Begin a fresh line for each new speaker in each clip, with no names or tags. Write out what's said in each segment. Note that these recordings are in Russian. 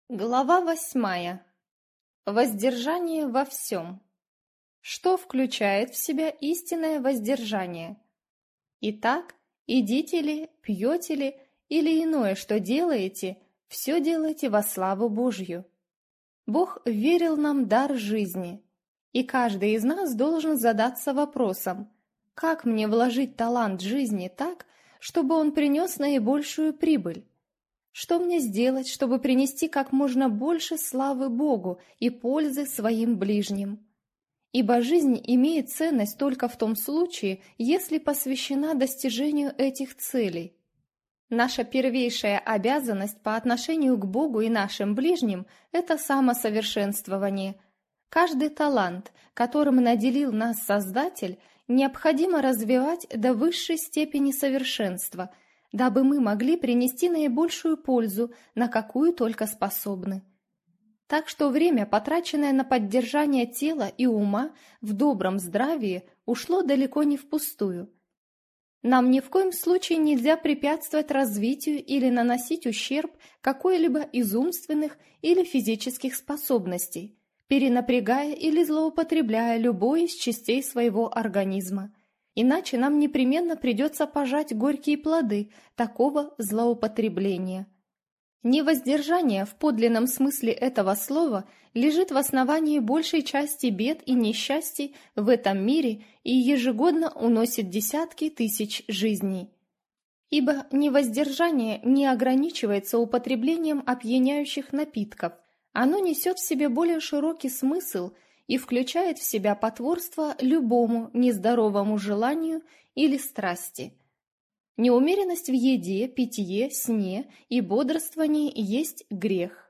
Глава 8. Воздержание во всем. Что включает в себя истинное воздержание? Итак, едите ли, пьете ли или иное, что делаете, все делайте во славу Божью. Бог верил нам дар жизни, и каждый из нас должен задаться вопросом, как мне вложить талант жизни так, чтобы он принес наибольшую прибыль? Что мне сделать, чтобы принести как можно больше славы Богу и пользы своим ближним? Ибо жизнь имеет ценность только в том случае, если посвящена достижению этих целей. Наша первейшая обязанность по отношению к Богу и нашим ближним – это самосовершенствование. Каждый талант, которым наделил нас Создатель, необходимо развивать до высшей степени совершенства – дабы мы могли принести наибольшую пользу, на какую только способны. Так что время, потраченное на поддержание тела и ума в добром здравии, ушло далеко не впустую. Нам ни в коем случае нельзя препятствовать развитию или наносить ущерб какой-либо из умственных или физических способностей, перенапрягая или злоупотребляя любой из частей своего организма. Иначе нам непременно придется пожать горькие плоды такого злоупотребления. Невоздержание в подлинном смысле этого слова лежит в основании большей части бед и несчастий в этом мире и ежегодно уносит десятки тысяч жизней. Ибо невоздержание не ограничивается употреблением опьяняющих напитков, оно несет в себе более широкий смысл и включает в себя потворство любому нездоровому желанию или страсти. Неумеренность в еде, питье, сне и бодрствовании есть грех.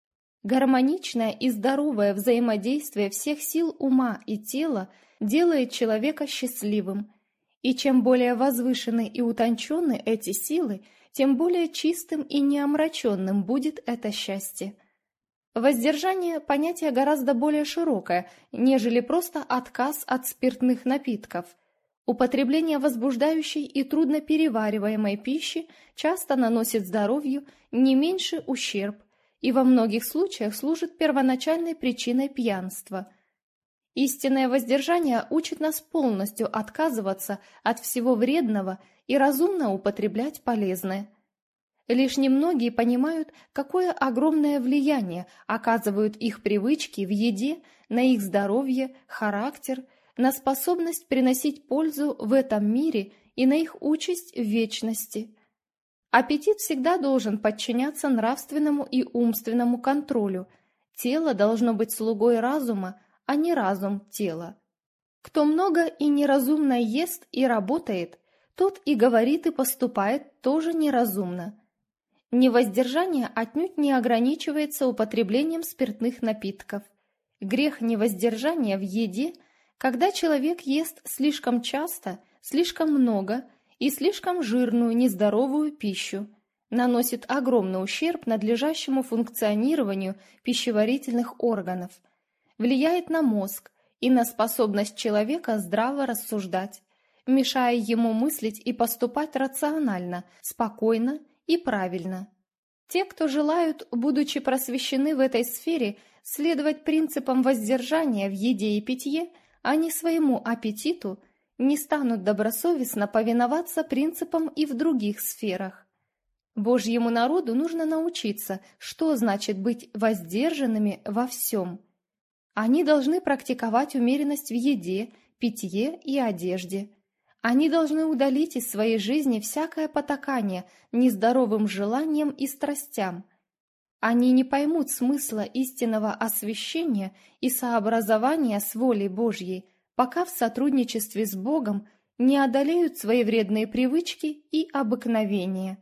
Гармоничное и здоровое взаимодействие всех сил ума и тела делает человека счастливым, и чем более возвышены и утончены эти силы, тем более чистым и неомраченным будет это счастье. Воздержание – понятие гораздо более широкое, нежели просто отказ от спиртных напитков. Употребление возбуждающей и трудноперевариваемой пищи часто наносит здоровью не меньший ущерб и во многих случаях служит первоначальной причиной пьянства. Истинное воздержание учит нас полностью отказываться от всего вредного и разумно употреблять полезное. Лишь немногие понимают, какое огромное влияние оказывают их привычки в еде на их здоровье, характер, на способность приносить пользу в этом мире и на их участь в вечности. Аппетит всегда должен подчиняться нравственному и умственному контролю. Тело должно быть слугой разума, а не разум тела. Кто много и неразумно ест и работает, тот и говорит и поступает тоже неразумно. Невоздержание отнюдь не ограничивается употреблением спиртных напитков. Грех невоздержания в еде, когда человек ест слишком часто, слишком много и слишком жирную нездоровую пищу, наносит огромный ущерб надлежащему функционированию пищеварительных органов, влияет на мозг и на способность человека здраво рассуждать, мешая ему мыслить и поступать рационально, спокойно и правильно. Те, кто желают, будучи просвещены в этой сфере, следовать принципам воздержания в еде и питье, а не своему аппетиту, не станут добросовестно повиноваться принципам и в других сферах. Божьему народу нужно научиться, что значит быть воздержанными во всем. Они должны практиковать умеренность в еде, питье и одежде. Они должны удалить из своей жизни всякое потакание нездоровым желаниям и страстям. Они не поймут смысла истинного освящения и сообразования с волей Божьей, пока в сотрудничестве с Богом не одолеют свои вредные привычки и обыкновения.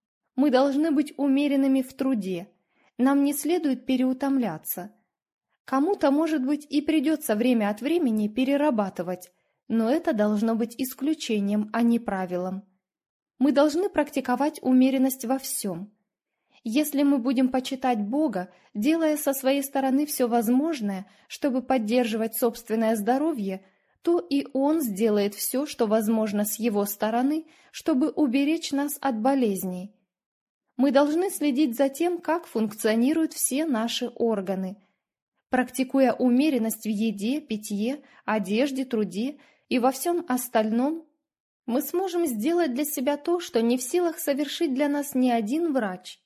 Мы должны быть умеренными в труде, нам не следует переутомляться. Кому-то, может быть, и придется время от времени перерабатывать, но это должно быть исключением, а не правилом. Мы должны практиковать умеренность во всем. Если мы будем почитать Бога, делая со своей стороны все возможное, чтобы поддерживать собственное здоровье, то и Он сделает все, что возможно с Его стороны, чтобы уберечь нас от болезней. Мы должны следить за тем, как функционируют все наши органы. Практикуя умеренность в еде, питье, одежде, труде и во всем остальном, мы сможем сделать для себя то, что не в силах совершить для нас ни один врач.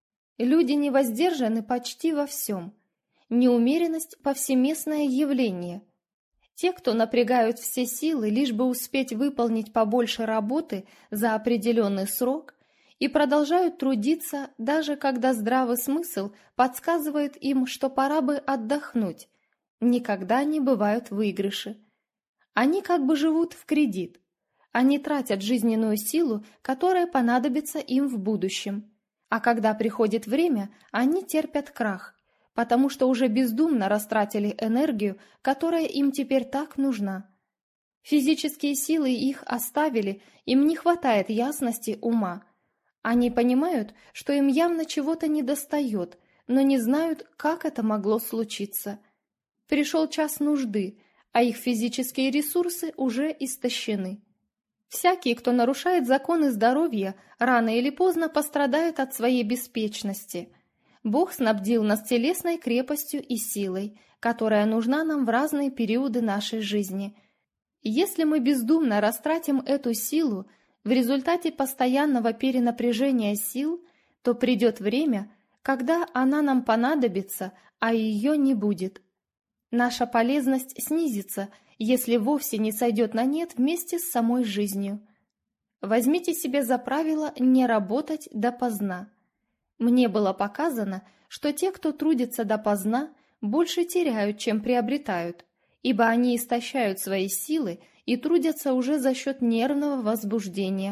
Люди не воздержаны почти во всем. Неумеренность – повсеместное явление. Те, кто напрягают все силы, лишь бы успеть выполнить побольше работы за определенный срок, и продолжают трудиться, даже когда здравый смысл подсказывает им, что пора бы отдохнуть, никогда не бывают выигрыши. Они как бы живут в кредит. Они тратят жизненную силу, которая понадобится им в будущем. А когда приходит время, они терпят крах, потому что уже бездумно растратили энергию, которая им теперь так нужна. Физические силы их оставили, им не хватает ясности ума. Они понимают, что им явно чего-то недостает, но не знают, как это могло случиться. Пришел час нужды, а их физические ресурсы уже истощены. Всякий, кто нарушает законы здоровья, рано или поздно пострадает от своей беспечности. Бог снабдил нас телесной крепостью и силой, которая нужна нам в разные периоды нашей жизни. Если мы бездумно растратим эту силу, в результате постоянного перенапряжения сил, то придет время, когда она нам понадобится, а ее не будет. Наша полезность снизится, если вовсе не сойдет на нет вместе с самой жизнью. Возьмите себе за правило не работать допоздна. Мне было показано, что те, кто трудится допоздна, больше теряют, чем приобретают, ибо они истощают свои силы и трудятся уже за счет нервного возбуждения.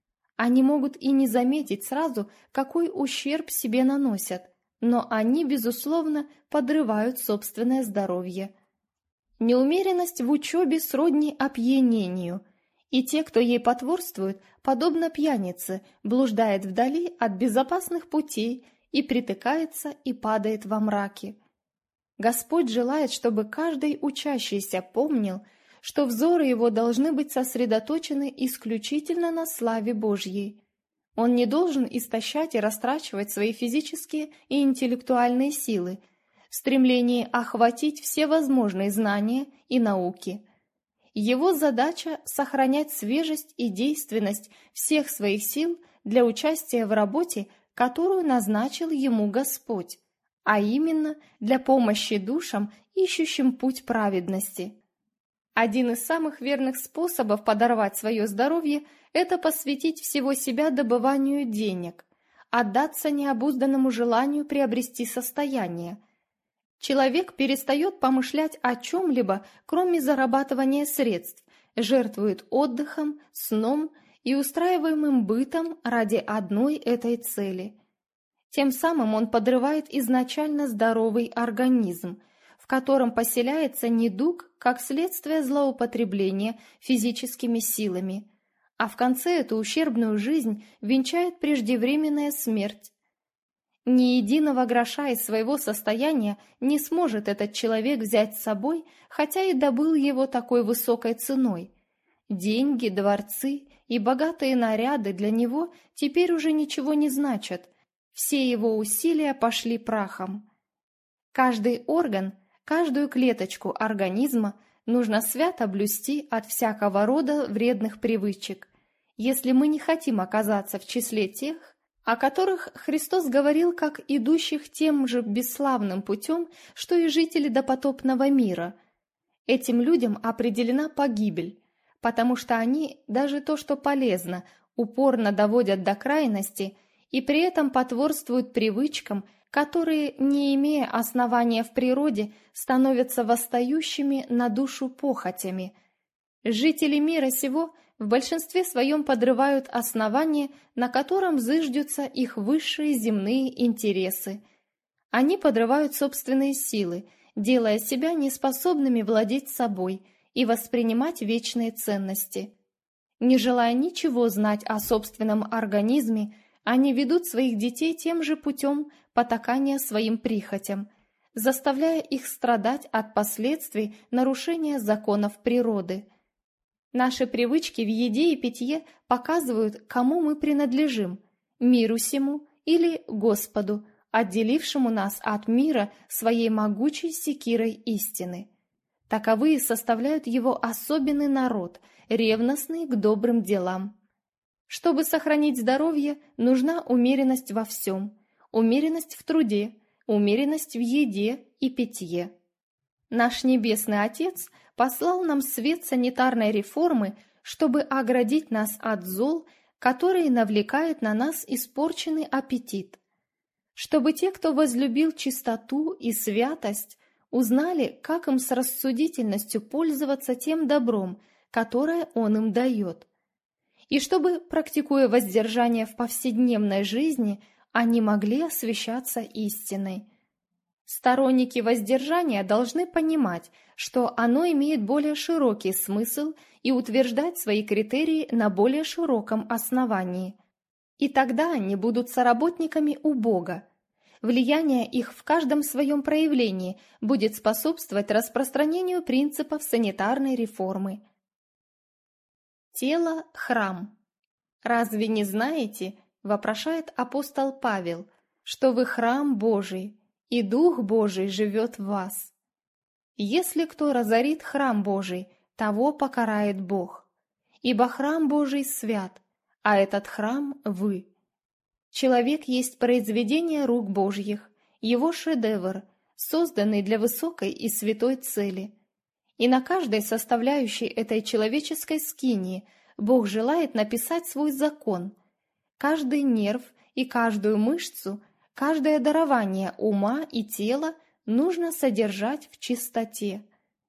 Они могут и не заметить сразу, какой ущерб себе наносят, но они, безусловно, подрывают собственное здоровье. Неумеренность в учебе сродни опьянению, и те, кто ей потворствует, подобно пьянице, блуждает вдали от безопасных путей и притыкается и падает во мраке. Господь желает, чтобы каждый учащийся помнил, что взоры его должны быть сосредоточены исключительно на славе Божьей. Он не должен истощать и растрачивать свои физические и интеллектуальные силы в стремлении охватить все возможные знания и науки. Его задача – сохранять свежесть и действенность всех своих сил для участия в работе, которую назначил ему Господь, а именно для помощи душам, ищущим путь праведности. Один из самых верных способов подорвать свое здоровье – это посвятить всего себя добыванию денег, отдаться необузданному желанию приобрести состояние. Человек перестает помышлять о чем-либо, кроме зарабатывания средств, жертвует отдыхом, сном и устраиваемым бытом ради одной этой цели. Тем самым он подрывает изначально здоровый организм, в котором поселяется недуг как следствие злоупотребления физическими силами, а в конце эту ущербную жизнь венчает преждевременная смерть. Ни единого гроша из своего состояния не сможет этот человек взять с собой, хотя и добыл его такой высокой ценой. Деньги, дворцы и богатые наряды для него теперь уже ничего не значат, все его усилия пошли прахом. Каждый орган, каждую клеточку организма нужно свято блюсти от всякого рода вредных привычек, если мы не хотим оказаться в числе тех, о которых Христос говорил как идущих тем же бесславным путем, что и жители допотопного мира. Этим людям определена погибель, потому что они даже то, что полезно, упорно доводят до крайности и при этом потворствуют привычкам, которые, не имея основания в природе, становятся восстающими на душу похотями. Жители мира сего в большинстве своем подрывают основание, на котором зыждутся их высшие земные интересы. Они подрывают собственные силы, делая себя неспособными владеть собой и воспринимать вечные ценности. Не желая ничего знать о собственном организме, они ведут своих детей тем же путем потакания своим прихотям, заставляя их страдать от последствий нарушения законов природы. Наши привычки в еде и питье показывают, кому мы принадлежим – миру сему или Господу, отделившему нас от мира своей могучей секирой истины. Таковые составляют его особенный народ, ревностный к добрым делам. Чтобы сохранить здоровье, нужна умеренность во всем, умеренность в труде, умеренность в еде и питье. Наш Небесный Отец послал нам свет санитарной реформы, чтобы оградить нас от зол, которые навлекает на нас испорченный аппетит. Чтобы те, кто возлюбил чистоту и святость, узнали, как им с рассудительностью пользоваться тем добром, которое Он им дает. И чтобы, практикуя воздержание в повседневной жизни, они могли освящаться истиной. Сторонники воздержания должны понимать, что оно имеет более широкий смысл и утверждать свои критерии на более широком основании. И тогда они будут соработниками у Бога. Влияние их в каждом своем проявлении будет способствовать распространению принципов санитарной реформы. Тело – храм. «Разве не знаете, – вопрошает апостол Павел, – что вы храм Божий, и Дух Божий живет в вас? Если кто разорит храм Божий, того покарает Бог. Ибо храм Божий свят, а этот храм – вы. Человек есть произведение рук Божьих, его шедевр, созданный для высокой и святой цели. И на каждой составляющей этой человеческой скинии Бог желает написать свой закон. Каждый нерв и каждую мышцу, каждое дарование ума и тела нужно содержать в чистоте.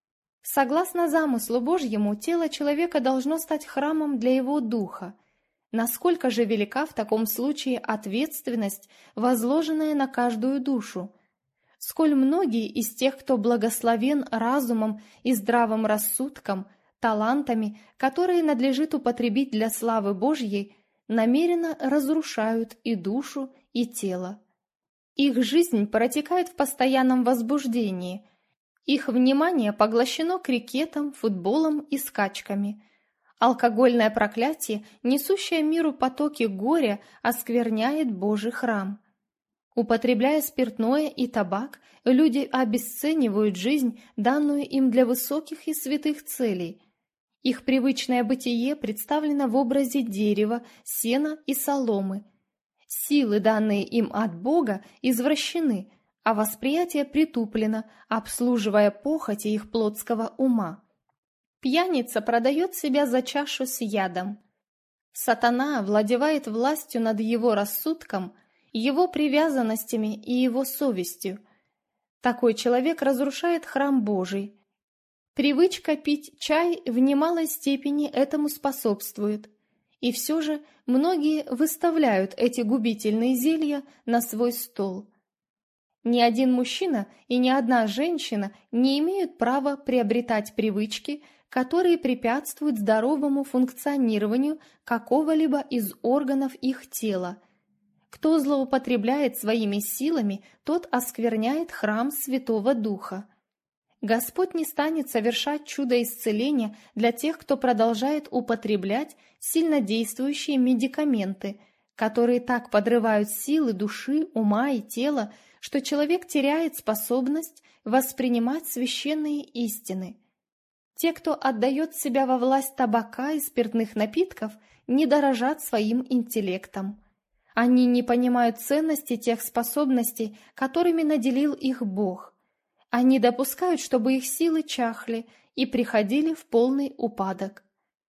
Согласно замыслу Божьему, тело человека должно стать храмом для его духа. Насколько же велика в таком случае ответственность, возложенная на каждую душу? Сколь многие из тех, кто благословен разумом и здравым рассудком, талантами, которые надлежит употребить для славы Божьей, намеренно разрушают и душу, и тело. Их жизнь протекает в постоянном возбуждении. Их внимание поглощено крикетом, футболом и скачками. Алкогольное проклятие, несущее миру потоки горя, оскверняет Божий храм. Употребляя спиртное и табак, люди обесценивают жизнь, данную им для высоких и святых целей. Их привычное бытие представлено в образе дерева, сена и соломы. Силы, данные им от Бога, извращены, а восприятие притуплено, обслуживая похоти их плотского ума. Пьяница продает себя за чашу с ядом. Сатана овладевает властью над его рассудком, его привязанностями и его совестью. Такой человек разрушает храм Божий. Привычка пить чай в немалой степени этому способствует. И все же многие выставляют эти губительные зелья на свой стол. Ни один мужчина и ни одна женщина не имеют права приобретать привычки, которые препятствуют здоровому функционированию какого-либо из органов их тела. Кто злоупотребляет своими силами, тот оскверняет храм Святого Духа. Господь не станет совершать чудо исцеления для тех, кто продолжает употреблять сильнодействующие медикаменты, которые так подрывают силы души, ума и тела, что человек теряет способность воспринимать священные истины. Те, кто отдает себя во власть табака и спиртных напитков, не дорожат своим интеллектом. Они не понимают ценности тех способностей, которыми наделил их Бог. Они допускают, чтобы их силы чахли и приходили в полный упадок.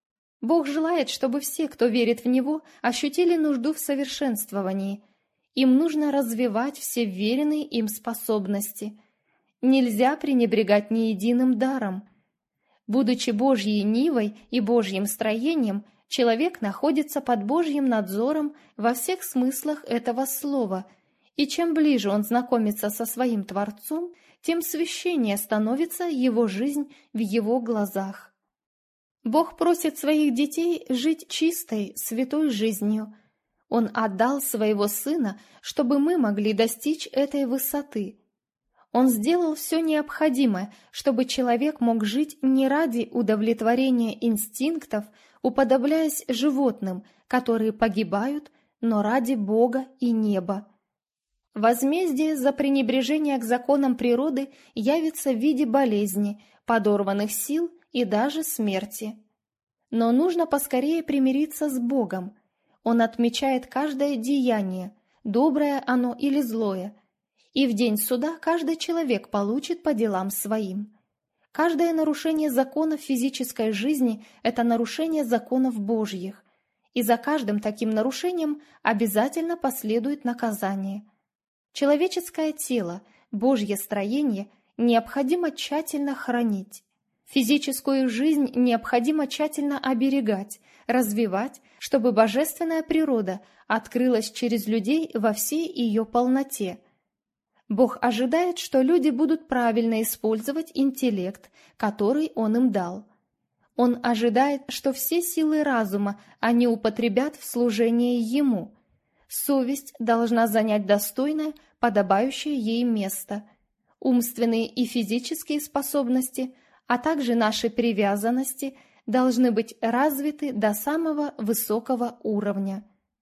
Бог желает, чтобы все, кто верит в Него, ощутили нужду в совершенствовании. Им нужно развивать все вверенные им способности. Нельзя пренебрегать ни единым даром. Будучи Божьей нивой и Божьим строением, человек находится под Божьим надзором во всех смыслах этого слова, и чем ближе он знакомится со своим Творцом, тем священнее становится его жизнь в его глазах. Бог просит своих детей жить чистой, святой жизнью. Он отдал своего Сына, чтобы мы могли достичь этой высоты. Он сделал все необходимое, чтобы человек мог жить не ради удовлетворения инстинктов, уподобляясь животным, которые погибают, но ради Бога и неба. Возмездие за пренебрежение к законам природы явится в виде болезни, подорванных сил и даже смерти. Но нужно поскорее примириться с Богом. Он отмечает каждое деяние, доброе оно или злое, и в день суда каждый человек получит по делам своим. Каждое нарушение законов физической жизни – это нарушение законов Божьих, и за каждым таким нарушением обязательно последует наказание. Человеческое тело, Божье строение необходимо тщательно хранить. Физическую жизнь необходимо тщательно оберегать, развивать, чтобы божественная природа открылась через людей во всей ее полноте. Бог ожидает, что люди будут правильно использовать интеллект, который Он им дал. Он ожидает, что все силы разума они употребят в служении Ему. Совесть должна занять достойное, подобающее ей место. Умственные и физические способности, а также наши привязанности должны быть развиты до самого высокого уровня.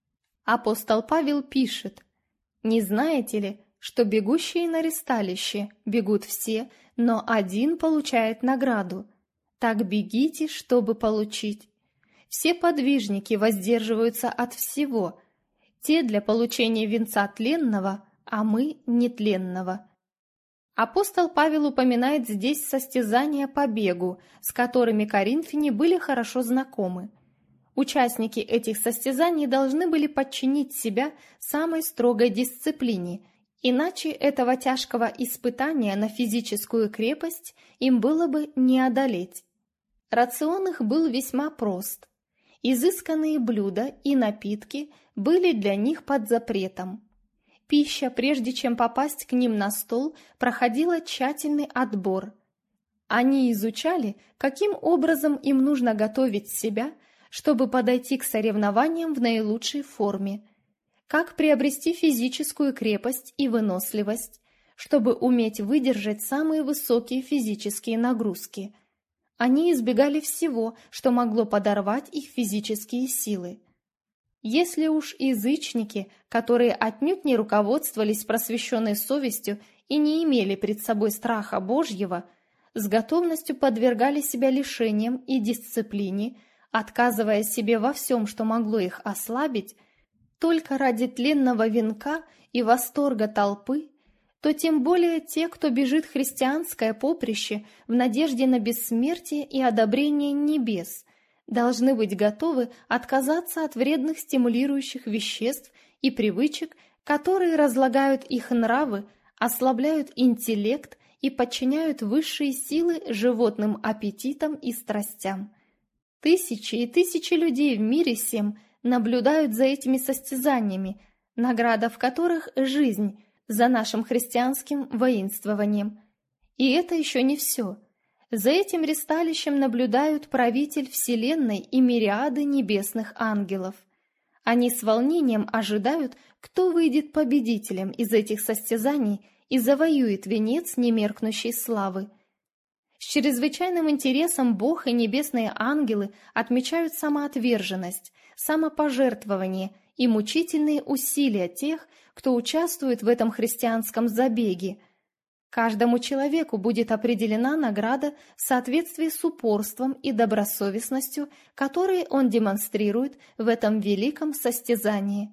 Апостол Павел пишет: «Не знаете ли, что бегущие на ристалище бегут все, но один получает награду? Так бегите, чтобы получить. Все подвижники воздерживаются от всего, те для получения венца тленного, а мы нетленного». Апостол Павел упоминает здесь состязания по бегу, с которыми коринфяне были хорошо знакомы. Участники этих состязаний должны были подчинить себя самой строгой дисциплине, иначе этого тяжкого испытания на физическую крепость им было бы не одолеть. Рацион их был весьма прост. Изысканные блюда и напитки были для них под запретом. Пища, прежде чем попасть к ним на стол, проходила тщательный отбор. Они изучали, каким образом им нужно готовить себя, чтобы подойти к соревнованиям в наилучшей форме, как приобрести физическую крепость и выносливость, чтобы уметь выдержать самые высокие физические нагрузки. Они избегали всего, что могло подорвать их физические силы. Если уж язычники, которые отнюдь не руководствовались просвещенной совестью и не имели пред собой страха Божьего, с готовностью подвергали себя лишениям и дисциплине, отказывая себе во всем, что могло их ослабить, только ради тленного венка и восторга толпы, то тем более те, кто бежит христианское поприще в надежде на бессмертие и одобрение небес, должны быть готовы отказаться от вредных стимулирующих веществ и привычек, которые разлагают их нравы, ослабляют интеллект и подчиняют высшие силы животным аппетитам и страстям. Тысячи и тысячи людей в мире сем наблюдают за этими состязаниями, награда в которых – жизнь за нашим христианским воинствованием. И это еще не все. За этим ристалищем наблюдают правитель Вселенной и мириады небесных ангелов. Они с волнением ожидают, кто выйдет победителем из этих состязаний и завоюет венец немеркнущей славы. С чрезвычайным интересом Бог и небесные ангелы отмечают самоотверженность, самопожертвование и мучительные усилия тех, кто участвует в этом христианском забеге. Каждому человеку будет определена награда в соответствии с упорством и добросовестностью, которые он демонстрирует в этом великом состязании.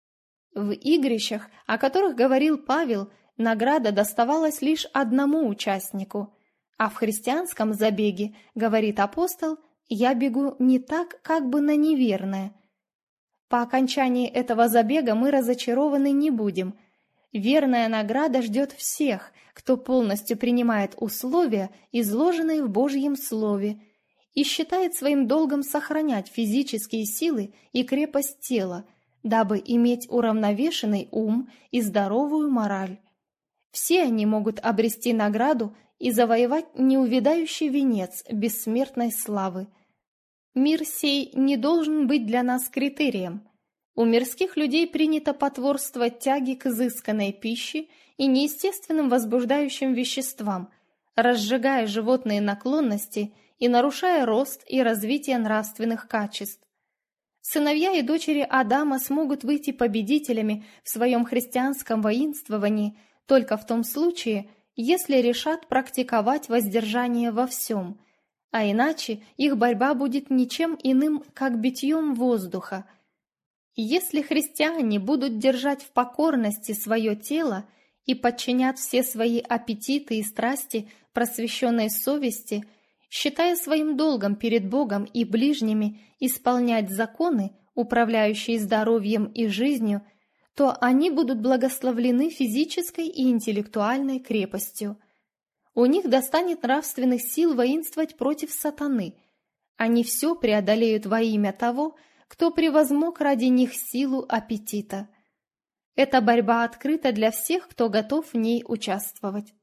В игрищах, о которых говорил Павел, награда доставалась лишь одному участнику, а в христианском забеге, говорит апостол, «я бегу не так, как бы на неверное». По окончании этого забега мы разочарованы не будем. Верная награда ждет всех, кто полностью принимает условия, изложенные в Божьем Слове, и считает своим долгом сохранять физические силы и крепость тела, дабы иметь уравновешенный ум и здоровую мораль. Все они могут обрести награду и завоевать неувядающий венец бессмертной славы. Мир сей не должен быть для нас критерием. У мирских людей принято потворствовать тяге к изысканной пище и неестественным возбуждающим веществам, разжигая животные наклонности и нарушая рост и развитие нравственных качеств. Сыновья и дочери Адама смогут выйти победителями в своем христианском воинствовании только в том случае, если решат практиковать воздержание во всем, а иначе их борьба будет ничем иным, как битьем воздуха. Если христиане будут держать в покорности свое тело и подчинят все свои аппетиты и страсти просвещенной совести, считая своим долгом перед Богом и ближними исполнять законы, управляющие здоровьем и жизнью, то они будут благословлены физической и интеллектуальной крепостью. У них достанет нравственных сил воинствовать против сатаны. Они все преодолеют во имя того, кто превозмог ради них силу аппетита. Эта борьба открыта для всех, кто готов в ней участвовать.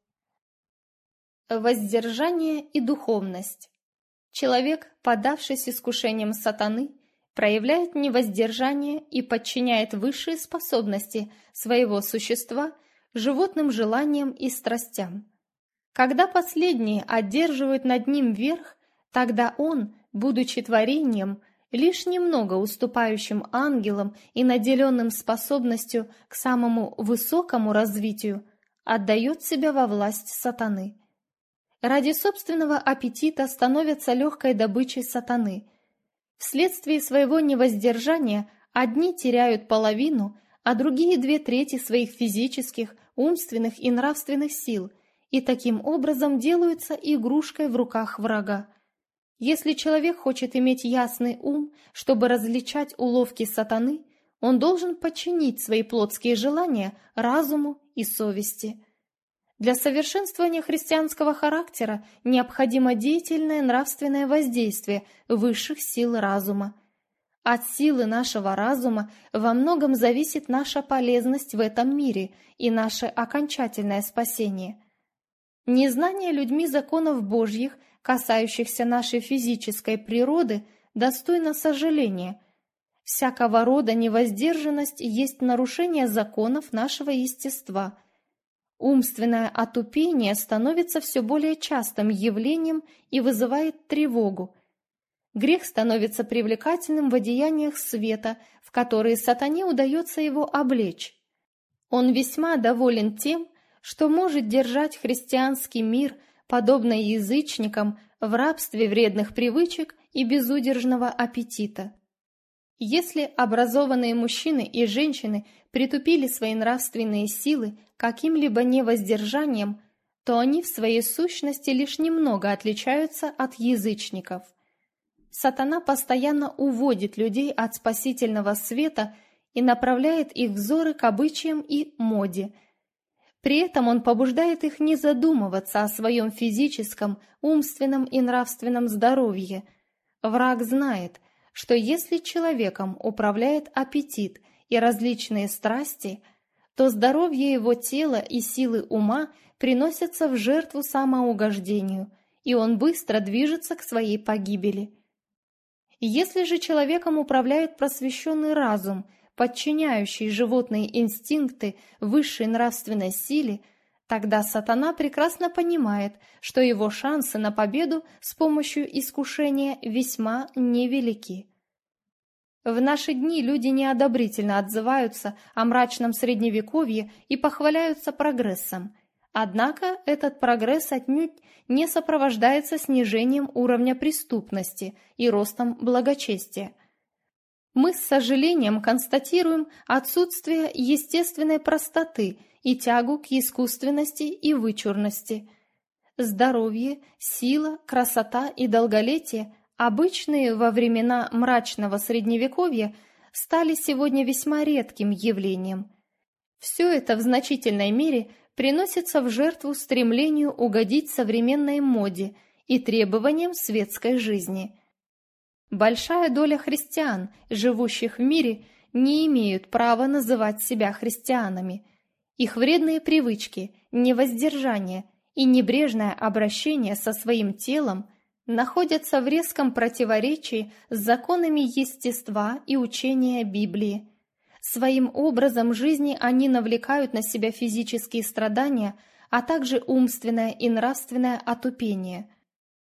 Воздержание и духовность. Человек, поддавшись искушениям сатаны, проявляет невоздержание и подчиняет высшие способности своего существа животным желаниям и страстям. Когда последние одерживают над ним верх, тогда он, будучи творением, лишь немного уступающим ангелам и наделенным способностью к самому высокому развитию, отдает себя во власть сатаны. Ради собственного аппетита становятся легкой добычей сатаны. Вследствие своего невоздержания одни теряют половину, а другие 2/3 своих физических, умственных и нравственных сил, и таким образом делаются игрушкой в руках врага. Если человек хочет иметь ясный ум, чтобы различать уловки сатаны, он должен подчинить свои плотские желания разуму и совести. Для совершенствования христианского характера необходимо деятельное нравственное воздействие высших сил разума. От силы нашего разума во многом зависит наша полезность в этом мире и наше окончательное спасение. Незнание людьми законов Божьих, касающихся нашей физической природы, достойно сожаления. Всякого рода невоздержанность есть нарушение законов нашего естества. Умственное отупение становится все более частым явлением и вызывает тревогу. Грех становится привлекательным в одеяниях света, в которые сатане удается его облечь. Он весьма доволен тем, что может держать христианский мир, подобно язычникам, в рабстве вредных привычек и безудержного аппетита. Если образованные мужчины и женщины притупили свои нравственные силы каким-либо невоздержанием, то они в своей сущности лишь немного отличаются от язычников. Сатана постоянно уводит людей от спасительного света и направляет их взоры к обычаям и моде. При этом он побуждает их не задумываться о своем физическом, умственном и нравственном здоровье. Враг знает, что если человеком управляет аппетит и различные страсти, то здоровье его тела и силы ума приносятся в жертву самоугождению, и он быстро движется к своей погибели. Если же человеком управляет просвещенный разум, подчиняющий животные инстинкты высшей нравственной силе, тогда сатана прекрасно понимает, что его шансы на победу с помощью искушения весьма невелики. В наши дни люди неодобрительно отзываются о мрачном средневековье и похваляются прогрессом. Однако этот прогресс отнюдь не сопровождается снижением уровня преступности и ростом благочестия. Мы с сожалением констатируем отсутствие естественной простоты и тягу к искусственности и вычурности. Здоровье, сила, красота и долголетие, обычные во времена мрачного средневековья, стали сегодня весьма редким явлением. Все это в значительной мере приносится в жертву стремлению угодить современной моде и требованиям светской жизни. Большая доля христиан, живущих в мире, не имеют права называть себя христианами. Их вредные привычки, невоздержание и небрежное обращение со своим телом находятся в резком противоречии с законами естества и учения Библии. Своим образом жизни они навлекают на себя физические страдания, а также умственное и нравственное отупение.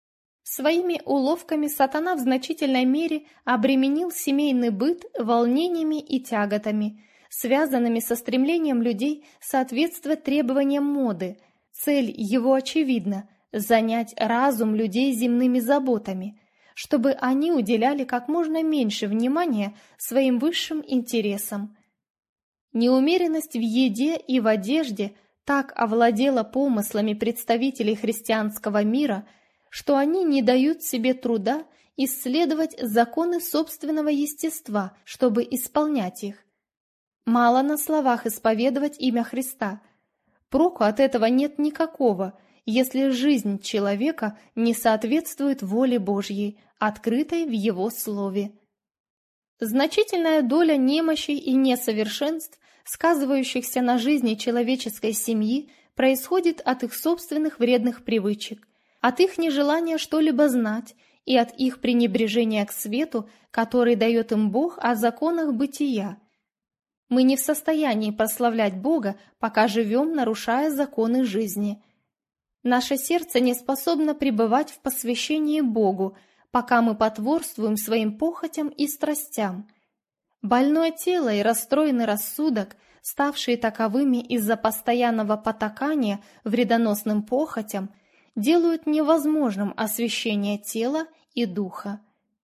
Своими уловками сатана в значительной мере обременил семейный быт волнениями и тяготами, связанными со стремлением людей соответствовать требованиям моды. Цель его очевидна – занять разум людей земными заботами, чтобы они уделяли как можно меньше внимания своим высшим интересам. Неумеренность в еде и в одежде так овладела помыслами представителей христианского мира, что они не дают себе труда исследовать законы собственного естества, чтобы исполнять их. Мало на словах исповедовать имя Христа. Проку от этого нет никакого, если жизнь человека не соответствует воле Божьей, открытой в Его Слове. Значительная доля немощей и несовершенств, сказывающихся на жизни человеческой семьи, происходит от их собственных вредных привычек, от их нежелания что-либо знать и от их пренебрежения к свету, который дает им Бог о законах бытия. Мы не в состоянии прославлять Бога, пока живем, нарушая законы жизни. Наше сердце не способно пребывать в посвящении Богу, пока мы потворствуем своим похотям и страстям. Больное тело и расстроенный рассудок, ставшие таковыми из-за постоянного потакания вредоносным похотям, делают невозможным освящение тела и духа.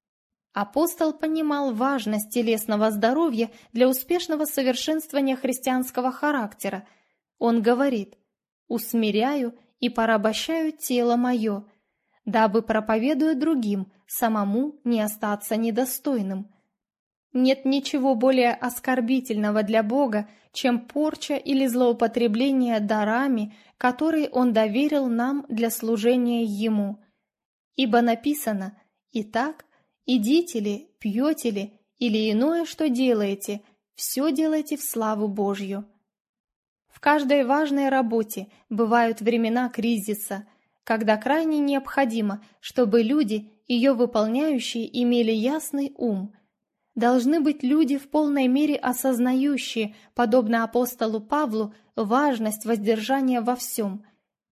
Апостол понимал важность телесного здоровья для успешного совершенствования христианского характера. Он говорит: «Усмиряю и порабощаю тело мое, дабы, проповедуя другим, самому не остаться недостойным». Нет ничего более оскорбительного для Бога, чем порча или злоупотребление дарами, которые Он доверил нам для служения Ему. Ибо написано: «Итак, идите ли, пьете ли, или иное, что делаете, все делайте в славу Божью». В каждой важной работе бывают времена кризиса, когда крайне необходимо, чтобы люди, ее выполняющие, имели ясный ум. Должны быть люди, в полной мере осознающие, подобно апостолу Павлу, важность воздержания во всем.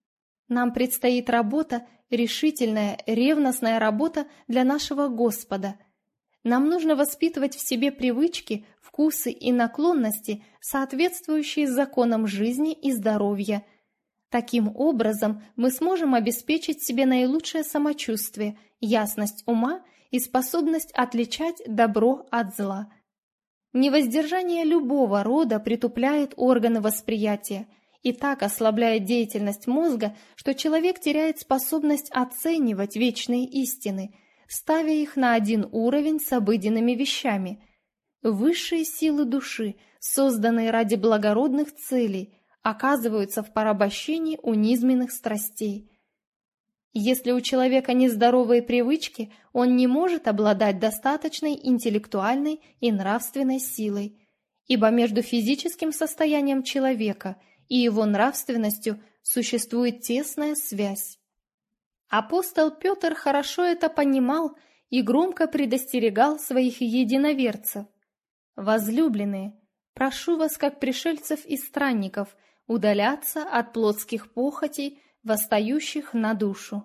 Нам предстоит работа, решительная, ревностная работа для нашего Господа. Нам нужно воспитывать в себе привычки, вкусы и наклонности, соответствующие законам жизни и здоровья. Таким образом, мы сможем обеспечить себе наилучшее самочувствие, ясность ума и способность отличать добро от зла. Невоздержание любого рода притупляет органы восприятия и так ослабляет деятельность мозга, что человек теряет способность оценивать вечные истины, ставя их на один уровень с обыденными вещами. Высшие силы души, созданные ради благородных целей, оказываются в порабощении у низменных страстей. Если у человека нездоровые привычки, он не может обладать достаточной интеллектуальной и нравственной силой, ибо между физическим состоянием человека и его нравственностью существует тесная связь. Апостол Петр хорошо это понимал и громко предостерегал своих единоверцев. «Возлюбленные, прошу вас, как пришельцев и странников, удаляться от плотских похотей, восстающих на душу».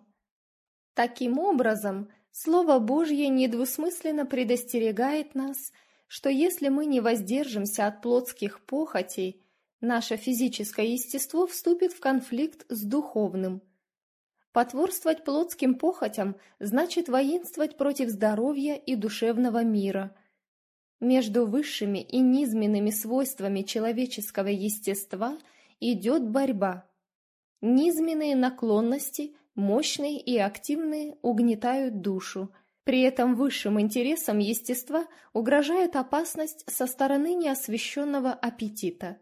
Таким образом, Слово Божье недвусмысленно предостерегает нас, что если мы не воздержимся от плотских похотей, наше физическое естество вступит в конфликт с духовным. Потворствовать плотским похотям значит воинствовать против здоровья и душевного мира. Между высшими и низменными свойствами человеческого естества идет борьба. Низменные наклонности, мощные и активные, угнетают душу. При этом высшим интересам естества угрожает опасность со стороны неосвященного аппетита.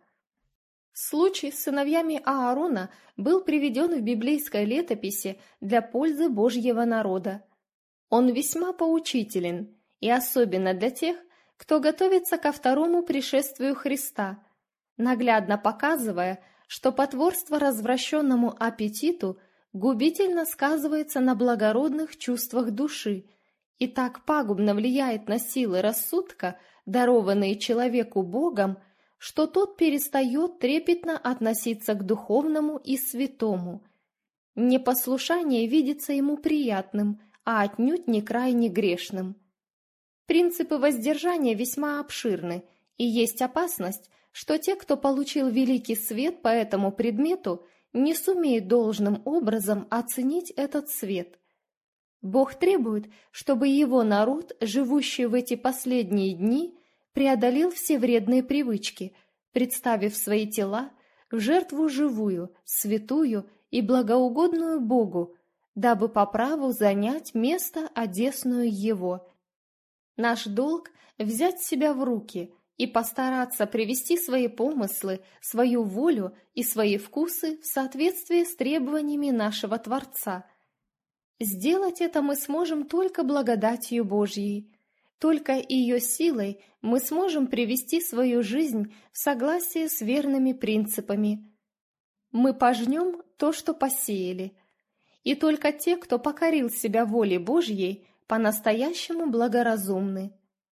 Случай с сыновьями Аарона был приведен в библейской летописи для пользы Божьего народа. Он весьма поучителен, и особенно для тех, кто готовится ко второму пришествию Христа, наглядно показывая, что потворство развращенному аппетиту губительно сказывается на благородных чувствах души и так пагубно влияет на силы рассудка, дарованные человеку Богом, что тот перестает трепетно относиться к духовному и святому. Непослушание видится ему приятным, а отнюдь не крайне грешным. Принципы воздержания весьма обширны, и есть опасность, что те, кто получил великий свет по этому предмету, не сумеют должным образом оценить этот свет. Бог требует, чтобы его народ, живущий в эти последние дни, преодолел все вредные привычки, представив свои тела в жертву живую, святую и благоугодную Богу, дабы по праву занять место одесную Его. Наш долг – взять себя в руки и постараться привести свои помыслы, свою волю и свои вкусы в соответствии с требованиями нашего Творца. Сделать это мы сможем только благодатью Божьей. Только ее силой мы сможем привести свою жизнь в согласие с верными принципами. Мы пожнем то, что посеяли. И только те, кто покорил себя воле Божьей, по-настоящему благоразумны.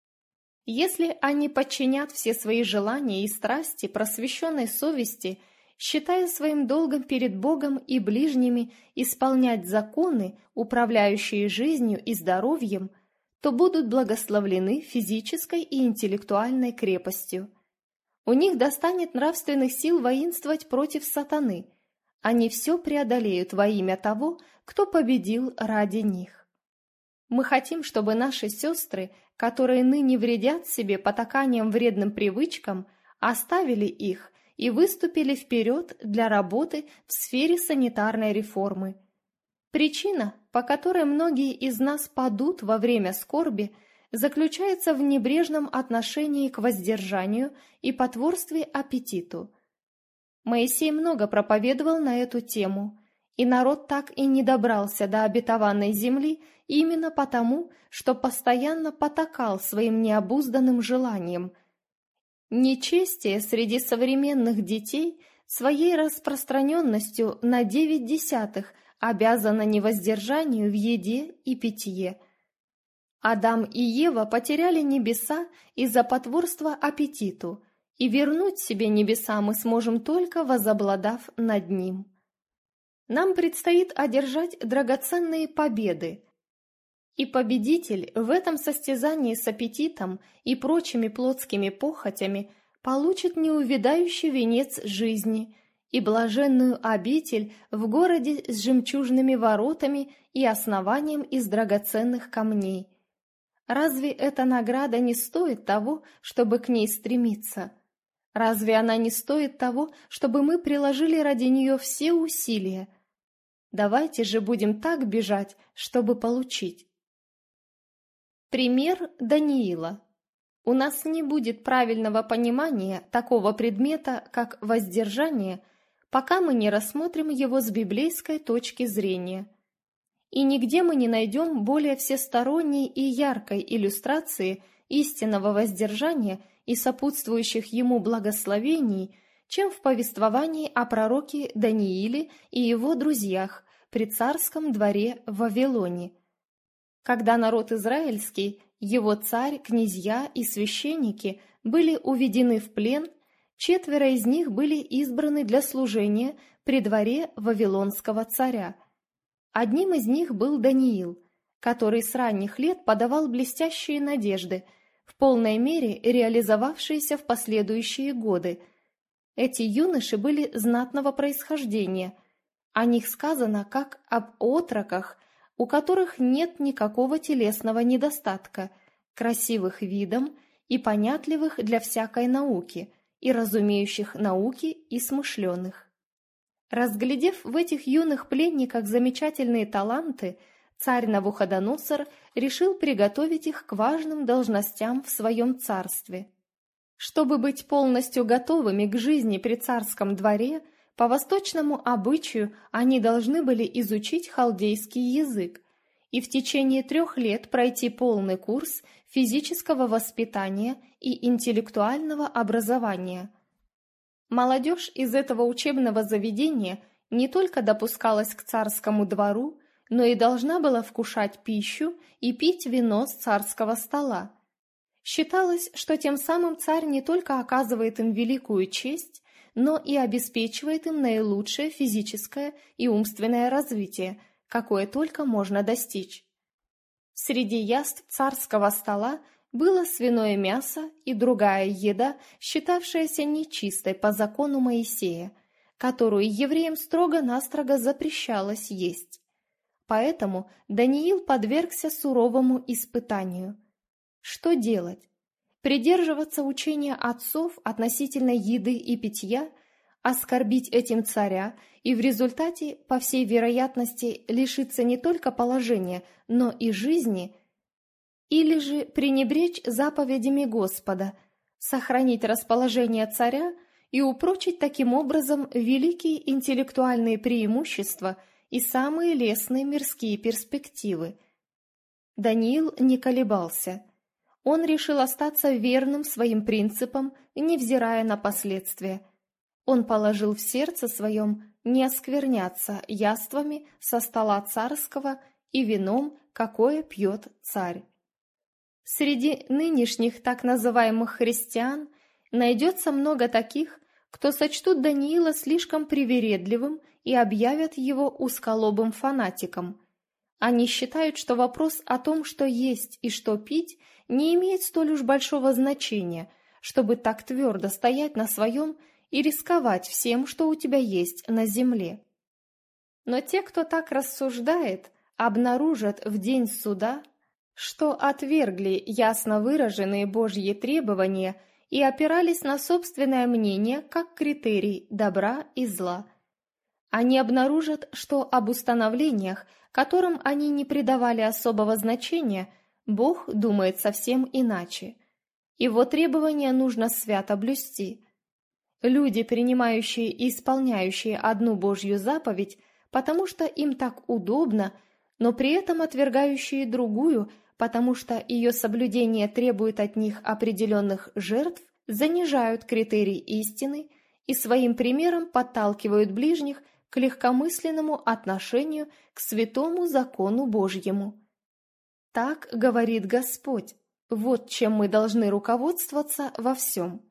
Если они подчинят все свои желания и страсти просвещенной совести, считая своим долгом перед Богом и ближними исполнять законы, управляющие жизнью и здоровьем, то будут благословлены физической и интеллектуальной крепостью. У них достанет нравственных сил воинствовать против сатаны. Они все преодолеют во имя того, кто победил ради них. Мы хотим, чтобы наши сестры, которые ныне вредят себе потаканием вредным привычкам, оставили их и выступили вперед для работы в сфере санитарной реформы. Причина, по которой многие из нас падут во время скорби, заключается в небрежном отношении к воздержанию и потворстве аппетиту. Моисей много проповедовал на эту тему, и народ так и не добрался до обетованной земли именно потому, что постоянно потакал своим необузданным желаниям. Нечестие среди современных детей своей распространенностью на 9/10 обязано невоздержанию в еде и питье. Адам и Ева потеряли небеса из-за потворства аппетиту, и вернуть себе небеса мы сможем только возобладав над ним. Нам предстоит одержать драгоценные победы, и победитель в этом состязании с аппетитом и прочими плотскими похотями получит неувядающий венец жизни и блаженную обитель в городе с жемчужными воротами и основанием из драгоценных камней. Разве эта награда не стоит того, чтобы к ней стремиться? Разве она не стоит того, чтобы мы приложили ради нее все усилия? Давайте же будем так бежать, чтобы получить. Пример Даниила. У нас не будет правильного понимания такого предмета, как воздержание, пока мы не рассмотрим его с библейской точки зрения. И нигде мы не найдем более всесторонней и яркой иллюстрации истинного воздержания и сопутствующих ему благословений, чем в повествовании о пророке Данииле и его друзьях при царском дворе в Вавилоне. Когда народ израильский, его царь, князья и священники были уведены в плен, 4 из них были избраны для служения при дворе вавилонского царя. Одним из них был Даниил, который с ранних лет подавал блестящие надежды, в полной мере реализовавшиеся в последующие годы. Эти юноши были знатного происхождения. О них сказано как об отроках, у которых нет никакого телесного недостатка, красивых видом и понятливых для всякой науки, и разумеющих науки и смышленых. Разглядев в этих юных пленниках замечательные таланты, царь Навуходоносор решил приготовить их к важным должностям в своем царстве. Чтобы быть полностью готовыми к жизни при царском дворе, по восточному обычаю они должны были изучить халдейский язык и в течение 3 лет пройти полный курс физического воспитания и интеллектуального образования. Молодежь из этого учебного заведения не только допускалась к царскому двору, но и должна была вкушать пищу и пить вино с царского стола. Считалось, что тем самым царь не только оказывает им великую честь, но и обеспечивает им наилучшее физическое и умственное развитие, какое только можно достичь. Среди яств царского стола было свиное мясо и другая еда, считавшаяся нечистой по закону Моисея, которую евреям строго-настрого запрещалось есть. Поэтому Даниил подвергся суровому испытанию. Что делать? Придерживаться учения отцов относительно еды и питья, оскорбить этим царя и в результате, по всей вероятности, лишиться не только положения, но и жизни, или же пренебречь заповедями Господа, сохранить расположение царя и упрочить таким образом великие интеллектуальные преимущества и самые лестные мирские перспективы. Даниил не колебался. Он решил остаться верным своим принципам, невзирая на последствия. Он положил в сердце своем не оскверняться яствами со стола царского и вином, какое пьет царь. Среди нынешних так называемых христиан найдется много таких, кто сочтут Даниила слишком привередливым и объявят его узколобым фанатиком. Они считают, что вопрос о том, что есть и что пить, не имеет столь уж большого значения, чтобы так твердо стоять на своем и рисковать всем, что у тебя есть на земле. Но те, кто так рассуждает, обнаружат в день суда, что отвергли ясно выраженные Божьи требования и опирались на собственное мнение как критерий добра и зла. Они обнаружат, что об установлениях, которым они не придавали особого значения, Бог думает совсем иначе. Его требования нужно свято блюсти. Люди, принимающие и исполняющие одну Божью заповедь, потому что им так удобно, но при этом отвергающие другую, потому что ее соблюдение требует от них определенных жертв, занижают критерий истины и своим примером подталкивают ближних к легкомысленному отношению к святому закону Божьему. Так говорит Господь, вот чем мы должны руководствоваться во всем.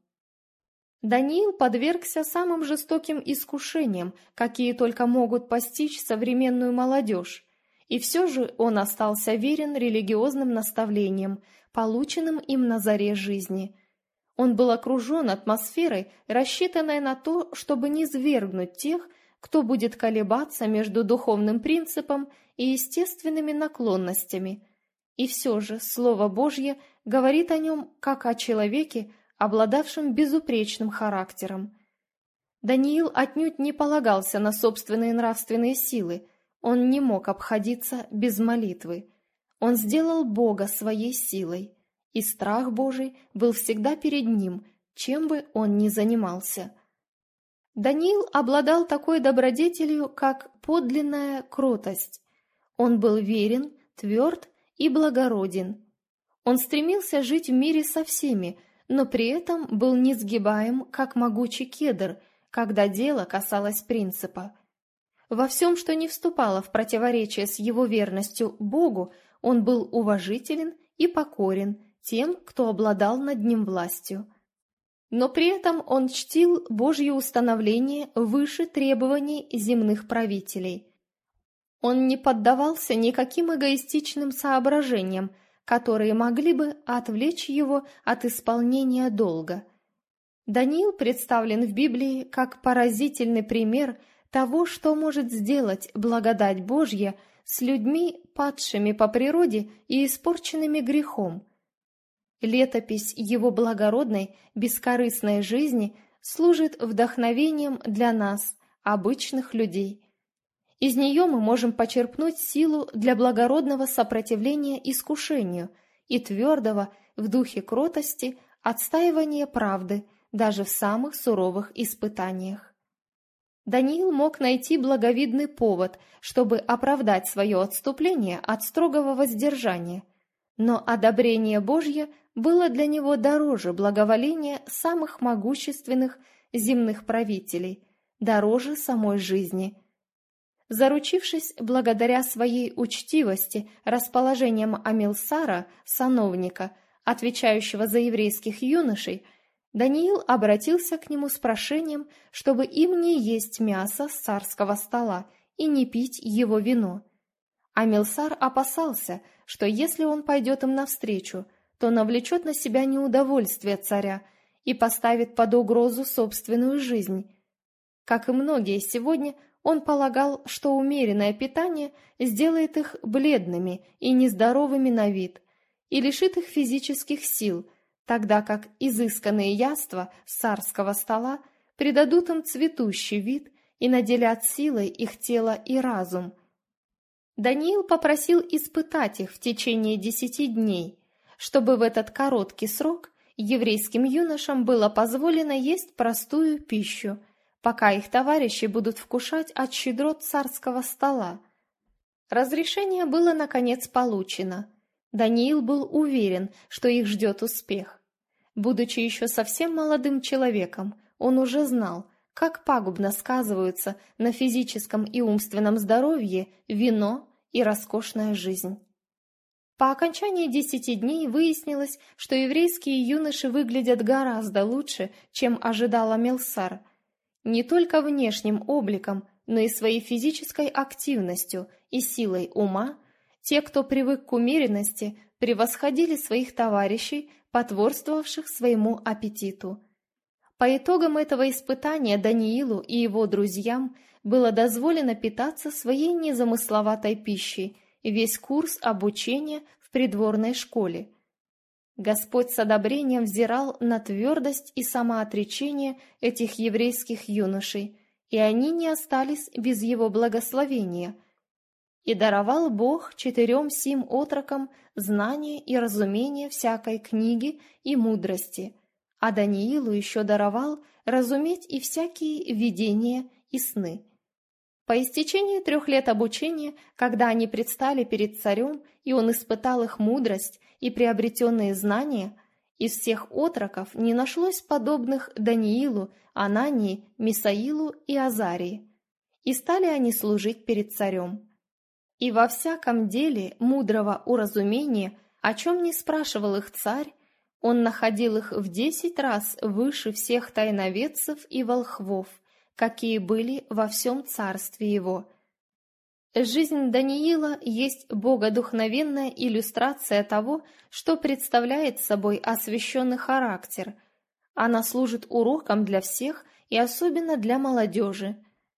Даниил подвергся самым жестоким искушениям, какие только могут постичь современную молодежь, и все же он остался верен религиозным наставлениям, полученным им на заре жизни. Он был окружен атмосферой, рассчитанной на то, чтобы низвергнуть тех, кто будет колебаться между духовным принципом и естественными наклонностями. И все же Слово Божье говорит о нем как о человеке, обладавшем безупречным характером. Даниил отнюдь не полагался на собственные нравственные силы, он не мог обходиться без молитвы. Он сделал Бога своей силой, и страх Божий был всегда перед ним, чем бы он ни занимался. Даниил обладал такой добродетелью, как подлинная кротость. Он был верен, тверд и благороден. Он стремился жить в мире со всеми, но при этом был несгибаем, как могучий кедр, когда дело касалось принципа. Во всем, что не вступало в противоречие с его верностью Богу, он был уважителен и покорен тем, кто обладал над ним властью. Но при этом он чтил Божье установление выше требований земных правителей. Он не поддавался никаким эгоистичным соображениям, которые могли бы отвлечь его от исполнения долга. Даниил представлен в Библии как поразительный пример того, что может сделать благодать Божья с людьми, падшими по природе и испорченными грехом. Летопись его благородной, бескорыстной жизни служит вдохновением для нас, обычных людей. Из нее мы можем почерпнуть силу для благородного сопротивления искушению и твердого, в духе кротости, отстаивания правды даже в самых суровых испытаниях. Даниил мог найти благовидный повод, чтобы оправдать свое отступление от строгого воздержания, но одобрение Божье было для него дороже благоволения самых могущественных земных правителей, дороже самой жизни. Заручившись благодаря своей учтивости расположением Амилсара, сановника, отвечающего за еврейских юношей, Даниил обратился к нему с прошением, чтобы им не есть мясо с царского стола и не пить его вино. А Милсар опасался, что если он пойдет им навстречу, то навлечет на себя неудовольствие царя и поставит под угрозу собственную жизнь. Как и многие сегодня, он полагал, что умеренное питание сделает их бледными и нездоровыми на вид и лишит их физических сил, тогда как изысканные яства с царского стола придадут им цветущий вид и наделят силой их тело и разум. Даниил попросил испытать их в течение 10 дней, чтобы в этот короткий срок еврейским юношам было позволено есть простую пищу, пока их товарищи будут вкушать от щедрот царского стола. Разрешение было наконец получено. Даниил был уверен, что их ждет успех. Будучи еще совсем молодым человеком, он уже знал, как пагубно сказываются на физическом и умственном здоровье вино и роскошная жизнь. По окончании 10 дней выяснилось, что еврейские юноши выглядят гораздо лучше, чем ожидала Милсар. Не только внешним обликом, но и своей физической активностью и силой ума, те, кто привык к умеренности, превосходили своих товарищей, потворствовавших своему аппетиту. По итогам этого испытания Даниилу и его друзьям было дозволено питаться своей незамысловатой пищей весь курс обучения в придворной школе. Господь с одобрением взирал на твердость и самоотречение этих еврейских юношей, и они не остались без его благословения. И даровал Бог 4 сим отрокам знание и разумение всякой книги и мудрости, а Даниилу еще даровал разуметь и всякие видения и сны. По истечении 3 лет обучения, когда они предстали перед царем, и он испытал их мудрость и приобретенные знания, из всех отроков не нашлось подобных Даниилу, Анании, Мисаилу и Азарии, и стали они служить перед царем. И во всяком деле мудрого уразумения, о чем не спрашивал их царь, он находил их в 10 раз выше всех тайноведцев и волхвов, какие были во всем царстве его. Жизнь Даниила есть богодухновенная иллюстрация того, что представляет собой освященный характер. Она служит уроком для всех и особенно для молодежи.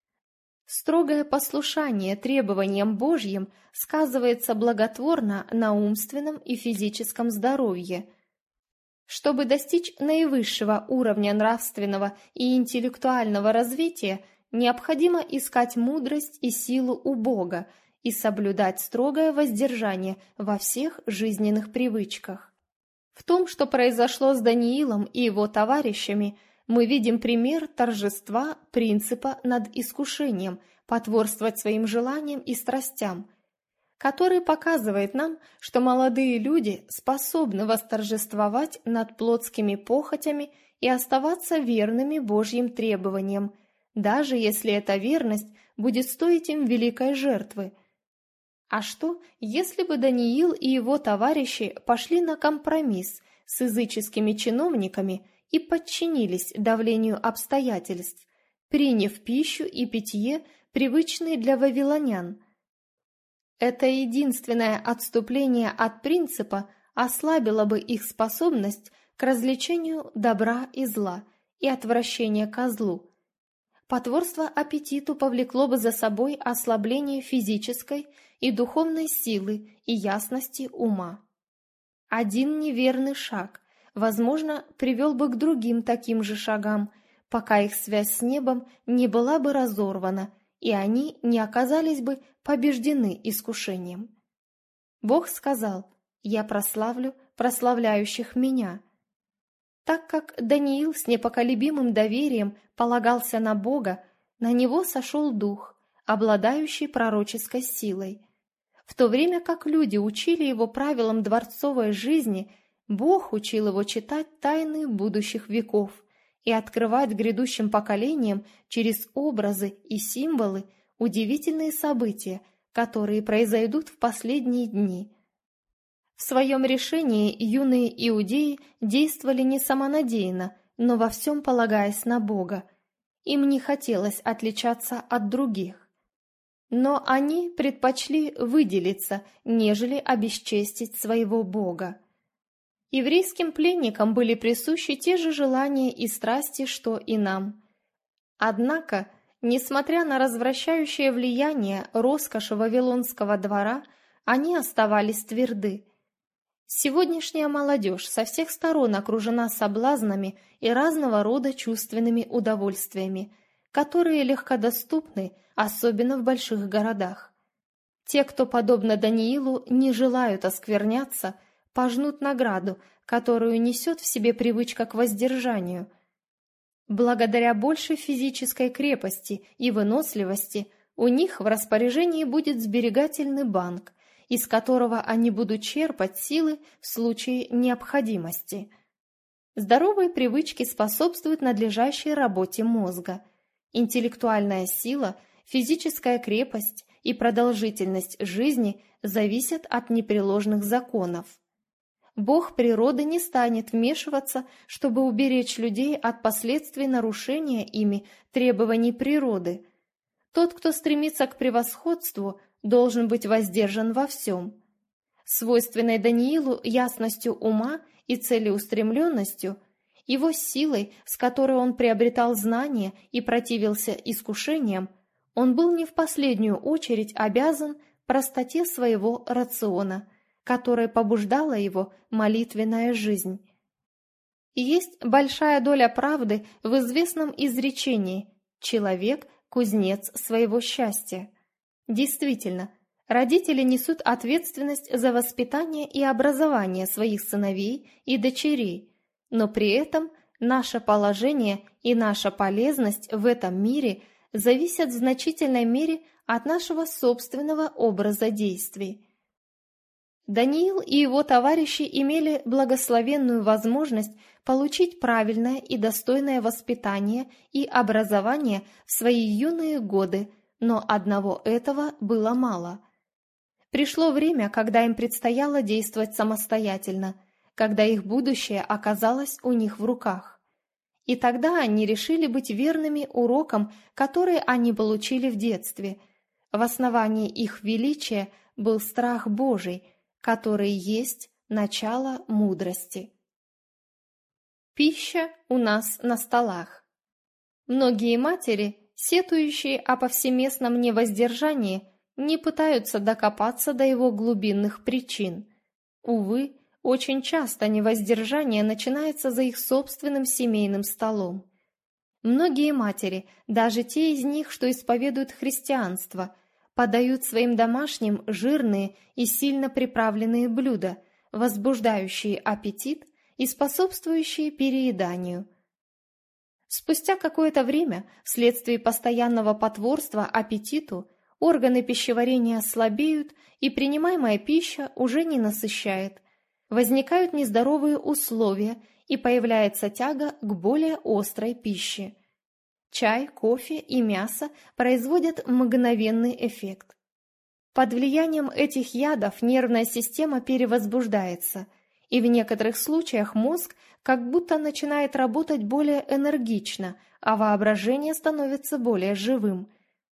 Строгое послушание требованиям Божьим сказывается благотворно на умственном и физическом здоровье. Чтобы достичь наивысшего уровня нравственного и интеллектуального развития, необходимо искать мудрость и силу у Бога и соблюдать строгое воздержание во всех жизненных привычках. В том, что произошло с Даниилом и его товарищами, мы видим пример торжества принципа над искушением потворствовать своим желаниям и страстям, который показывает нам, что молодые люди способны восторжествовать над плотскими похотями и оставаться верными Божьим требованиям, даже если эта верность будет стоить им великой жертвы. А что, если бы Даниил и его товарищи пошли на компромисс с языческими чиновниками и подчинились давлению обстоятельств, приняв пищу и питье, привычные для вавилонян? Это единственное отступление от принципа ослабило бы их способность к развлечению добра и зла и отвращения ко злу. Потворство аппетиту повлекло бы за собой ослабление физической и духовной силы и ясности ума. Один неверный шаг, возможно, привел бы к другим таким же шагам, пока их связь с небом не была бы разорвана, и они не оказались бы побеждены искушением. Бог сказал: «Я прославлю прославляющих меня». Так как Даниил с непоколебимым доверием полагался на Бога, на него сошел Дух, обладающий пророческой силой. В то время как люди учили его правилам дворцовой жизни, Бог учил его читать тайны будущих веков и открывать грядущим поколениям через образы и символы удивительные события, которые произойдут в последние дни. В своем решении юные иудеи действовали не самонадеянно, но во всем полагаясь на Бога. Им не хотелось отличаться от других. но они предпочли выделиться, нежели обесчестить своего Бога. Еврейским пленникам были присущи те же желания и страсти, что и нам. Однако, несмотря на развращающее влияние роскоши вавилонского двора, они оставались тверды. Сегодняшняя молодежь со всех сторон окружена соблазнами и разного рода чувственными удовольствиями, которые легкодоступны, особенно в больших городах. Те, кто, подобно Даниилу, не желают оскверняться, пожнут награду, которую несет в себе привычка к воздержанию. Благодаря большей физической крепости и выносливости у них в распоряжении будет сберегательный банк, из которого они будут черпать силы в случае необходимости. Здоровые привычки способствуют надлежащей работе мозга. Интеллектуальная сила, физическая крепость и продолжительность жизни зависят от непреложных законов. Бог природы не станет вмешиваться, чтобы уберечь людей от последствий нарушения ими требований природы. Тот, кто стремится к превосходству, должен быть воздержан во всем. Свойственной Даниилу ясностью ума и целеустремленностью, его силой, с которой он приобретал знания и противился искушениям, он был не в последнюю очередь обязан простоте своего рациона, которая побуждала его молитвенная жизнь. И есть большая доля правды в известном изречении «человек – кузнец своего счастья». Действительно, родители несут ответственность за воспитание и образование своих сыновей и дочерей, но при этом наше положение и наша полезность в этом мире зависят в значительной мере от нашего собственного образа действий. Даниил и его товарищи имели благословенную возможность получить правильное и достойное воспитание и образование в свои юные годы, но одного этого было мало. Пришло время, когда им предстояло действовать самостоятельно, когда их будущее оказалось у них в руках. И тогда они решили быть верными урокам, которые они получили в детстве. В основании их величия был страх Божий, который есть начало мудрости. Пища у нас на столах. Многие матери, сетующие о повсеместном невоздержании, не пытаются докопаться до его глубинных причин. Увы, очень часто невоздержание начинается за их собственным семейным столом. Многие матери, даже те из них, что исповедуют христианство, подают своим домашним жирные и сильно приправленные блюда, возбуждающие аппетит и способствующие перееданию. Спустя какое-то время, вследствие постоянного потворства аппетиту, органы пищеварения слабеют, и принимаемая пища уже не насыщает. Возникают нездоровые условия, и появляется тяга к более острой пище. Чай, кофе и мясо производят мгновенный эффект. Под влиянием этих ядов нервная система перевозбуждается, и в некоторых случаях мозг как будто начинает работать более энергично, а воображение становится более живым.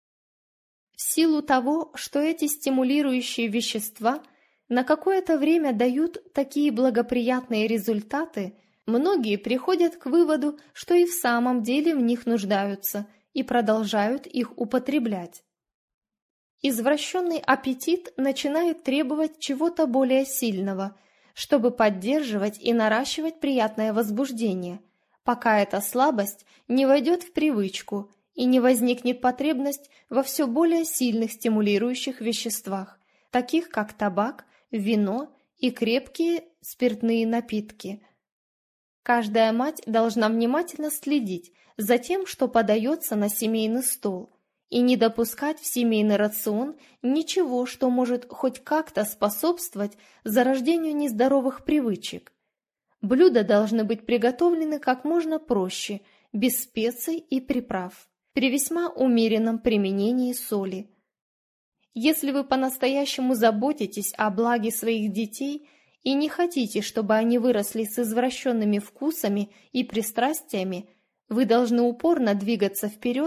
В силу того, что эти стимулирующие вещества на какое-то время дают такие благоприятные результаты, многие приходят к выводу, что и в самом деле в них нуждаются и продолжают их употреблять. Извращенный аппетит начинает требовать чего-то более сильного, чтобы поддерживать и наращивать приятное возбуждение, пока эта слабость не войдет в привычку и не возникнет потребность во все более сильных стимулирующих веществах, таких как табак, вино и крепкие спиртные напитки. Каждая мать должна внимательно следить за тем, что подается на семейный стол, и не допускать в семейный рацион ничего, что может хоть как-то способствовать зарождению нездоровых привычек. Блюда должны быть приготовлены как можно проще, без специй и приправ, при весьма умеренном применении соли. Если вы по-настоящему заботитесь о благе своих детей и не хотите, чтобы они выросли с извращенными вкусами и пристрастиями, вы должны упорно двигаться вперед,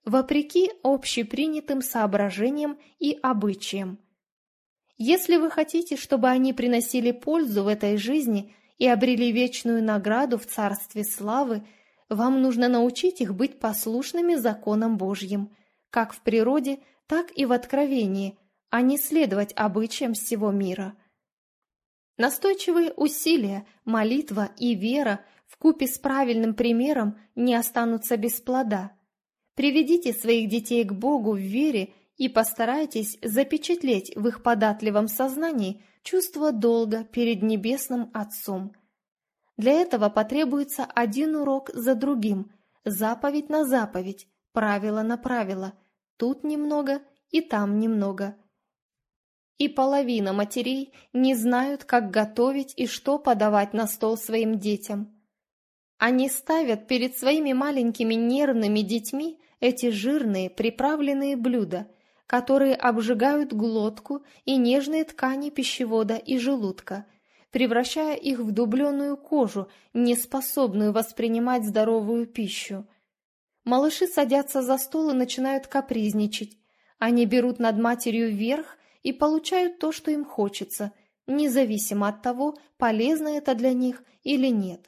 вопреки общепринятым соображениям и обычаям. Если вы хотите, чтобы они приносили пользу в этой жизни и обрели вечную награду в Царстве Славы, вам нужно научить их быть послушными законам Божьим, как в природе, так и в откровении, а не следовать обычаям всего мира. Настойчивые усилия, молитва и вера вкупе с правильным примером не останутся без плода. Приведите своих детей к Богу в вере и постарайтесь запечатлеть в их податливом сознании чувство долга перед Небесным Отцом. Для этого потребуется один урок за другим, заповедь на заповедь, правило на правило, тут немного и там немного. И половина матерей не знают, как готовить и что подавать на стол своим детям. Они ставят перед своими маленькими нервными детьми эти жирные приправленные блюда, которые обжигают глотку и нежные ткани пищевода и желудка, превращая их в дубленую кожу, неспособную воспринимать здоровую пищу. Малыши садятся за стол и начинают капризничать. Они берут над матерью верх и получают то, что им хочется, независимо от того, полезно это для них или нет.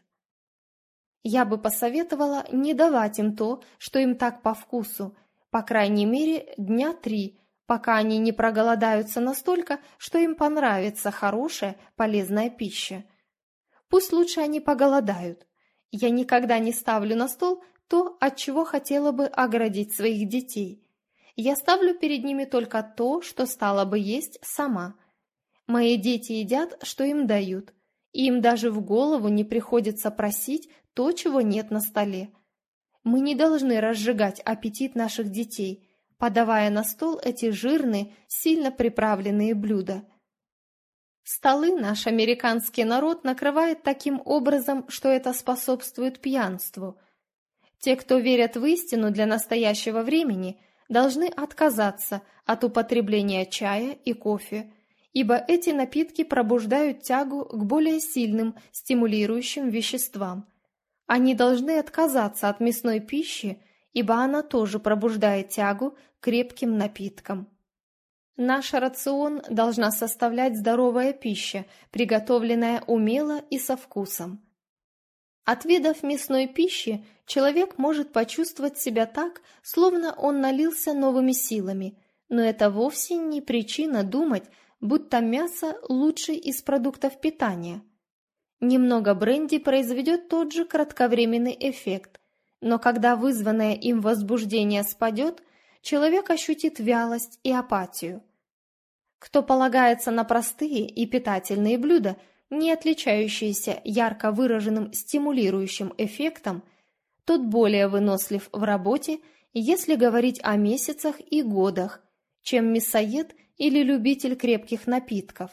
Я бы посоветовала не давать им то, что им так по вкусу, по крайней мере, дня 3, пока они не проголодаются настолько, что им понравится хорошая, полезная пища. Пусть лучше они поголодают. Я никогда не ставлю на стол то, от чего хотела бы оградить своих детей. Я ставлю перед ними только то, что стала бы есть сама. Мои дети едят, что им дают, и им даже в голову не приходится просить то, чего нет на столе. Мы не должны разжигать аппетит наших детей, подавая на стол эти жирные, сильно приправленные блюда. Столы наш американский народ накрывает таким образом, что это способствует пьянству. Те, кто верят в истину для настоящего времени, должны отказаться от употребления чая и кофе, ибо эти напитки пробуждают тягу к более сильным стимулирующим веществам. Они должны отказаться от мясной пищи, ибо она тоже пробуждает тягу к крепким напиткам. Наш рацион должна составлять здоровая пища, приготовленная умело и со вкусом. От видов мясной пищи человек может почувствовать себя так, словно он налился новыми силами, но это вовсе не причина думать, будто мясо лучший из продуктов питания. Немного бренди произведет тот же кратковременный эффект, но когда вызванное им возбуждение спадет, человек ощутит вялость и апатию. Кто полагается на простые и питательные блюда, не отличающиеся ярко выраженным стимулирующим эффектом, тот более вынослив в работе, если говорить о месяцах и годах, чем мясоед или любитель крепких напитков.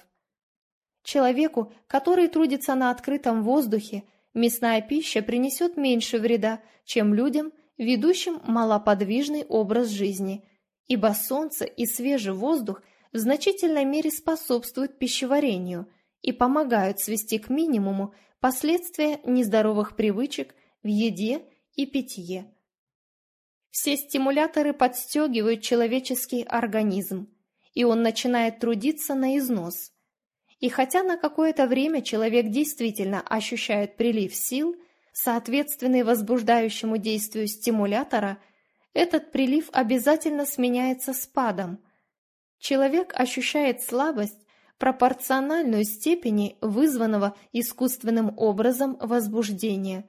Человеку, который трудится на открытом воздухе, мясная пища принесет меньше вреда, чем людям, ведущим малоподвижный образ жизни, ибо солнце и свежий воздух в значительной мере способствуют пищеварению и помогают свести к минимуму последствия нездоровых привычек в еде и питье. Все стимуляторы подстегивают человеческий организм, и он начинает трудиться на износ. И хотя на какое-то время человек действительно ощущает прилив сил, соответственный возбуждающему действию стимулятора, этот прилив обязательно сменяется спадом. Человек ощущает слабость, пропорциональную степени вызванного искусственным образом возбуждения.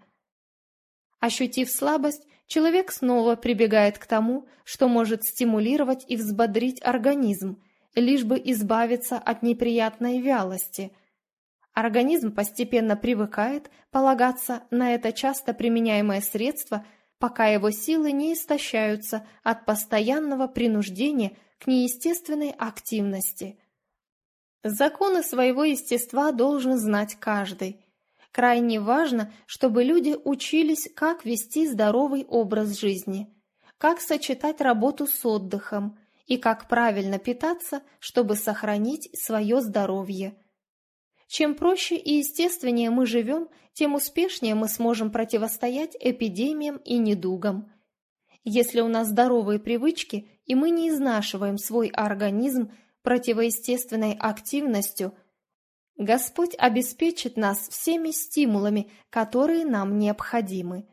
Ощутив слабость, человек снова прибегает к тому, что может стимулировать и взбодрить организм, лишь бы избавиться от неприятной вялости. Организм постепенно привыкает полагаться на это часто применяемое средство, пока его силы не истощаются от постоянного принуждения к неестественной активности. Законы своего естества должен знать каждый. Крайне важно, чтобы люди учились, как вести здоровый образ жизни, как сочетать работу с отдыхом и как правильно питаться, чтобы сохранить свое здоровье. Чем проще и естественнее мы живем, тем успешнее мы сможем противостоять эпидемиям и недугам. Если у нас здоровые привычки, и мы не изнашиваем свой организм противоестественной активностью, Господь обеспечит нас всеми стимулами, которые нам необходимы.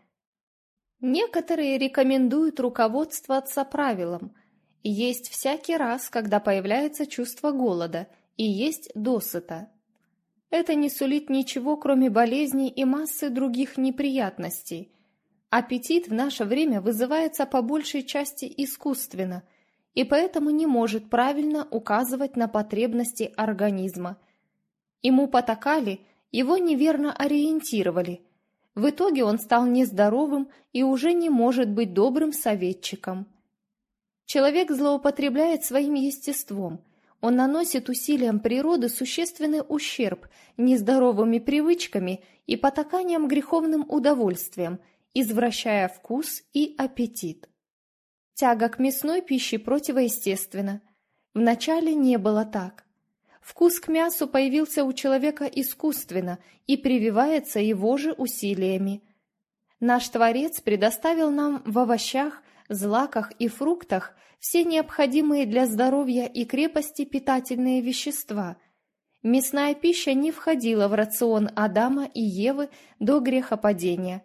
Некоторые рекомендуют руководствоваться правилом: есть всякий раз, когда появляется чувство голода, и есть досыта. Это не сулит ничего, кроме болезней и массы других неприятностей. Аппетит в наше время вызывается по большей части искусственно, и поэтому не может правильно указывать на потребности организма. Ему потакали, его неверно ориентировали. В итоге он стал нездоровым и уже не может быть добрым советчиком. Человек злоупотребляет своим естеством. Он наносит усилиям природы существенный ущерб нездоровыми привычками и потаканием греховным удовольствиям, извращая вкус и аппетит. Тяга к мясной пище противоестественна. Вначале не было так. Вкус к мясу появился у человека искусственно и прививается его же усилиями. Наш Творец предоставил нам в овощах, злаках и фруктах все необходимые для здоровья и крепости питательные вещества. Мясная пища не входила в рацион Адама и Евы до грехопадения.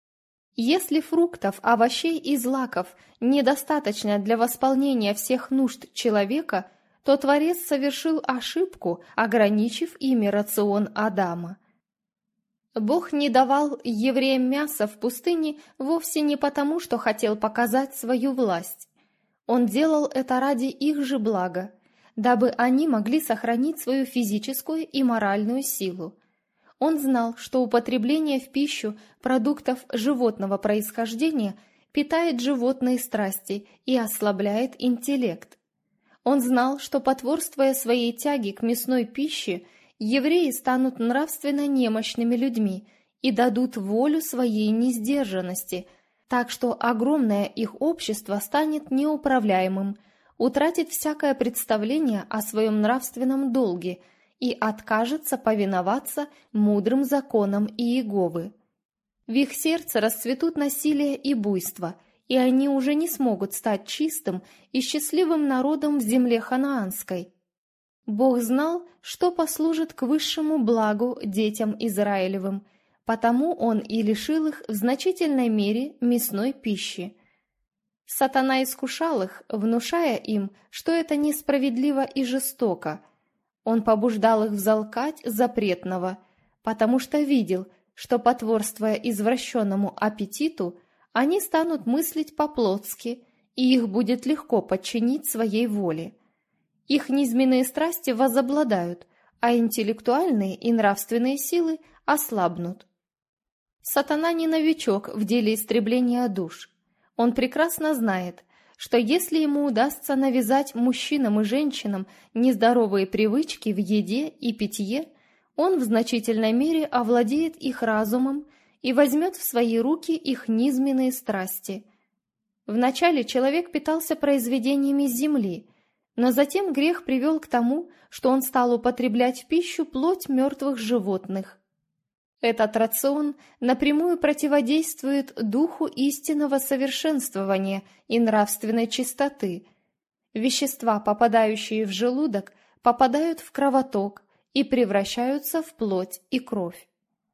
Если фруктов, овощей и злаков недостаточно для восполнения всех нужд человека, то Творец совершил ошибку, ограничив ими рацион Адама. Бог не давал евреям мяса в пустыне вовсе не потому, что хотел показать свою власть. Он делал это ради их же блага, дабы они могли сохранить свою физическую и моральную силу. Он знал, что употребление в пищу продуктов животного происхождения питает животные страсти и ослабляет интеллект. Он знал, что, потворствуя своей тяге к мясной пище, евреи станут нравственно немощными людьми и дадут волю своей несдержанности, так что огромное их общество станет неуправляемым, утратит всякое представление о своем нравственном долге и откажется повиноваться мудрым законам Иеговы. В их сердце расцветут насилие и буйство, и они уже не смогут стать чистым и счастливым народом в земле ханаанской. Бог знал, что послужит к высшему благу детям Израилевым, потому Он и лишил их в значительной мере мясной пищи. Сатана искушал их, внушая им, что это несправедливо и жестоко. Он побуждал их взалкать запретного, потому что видел, что, потворствуя извращенному аппетиту, они станут мыслить по-плотски, и их будет легко подчинить своей воле. Их низменные страсти возобладают, а интеллектуальные и нравственные силы ослабнут. Сатана не новичок в деле истребления душ. Он прекрасно знает, что если ему удастся навязать мужчинам и женщинам нездоровые привычки в еде и питье, он в значительной мере овладеет их разумом и возьмет в свои руки их низменные страсти. Вначале человек питался произведениями земли, но затем грех привел к тому, что он стал употреблять в пищу плоть мертвых животных. Этот рацион напрямую противодействует духу истинного совершенствования и нравственной чистоты. Вещества, попадающие в желудок, попадают в кровоток и превращаются в плоть и кровь.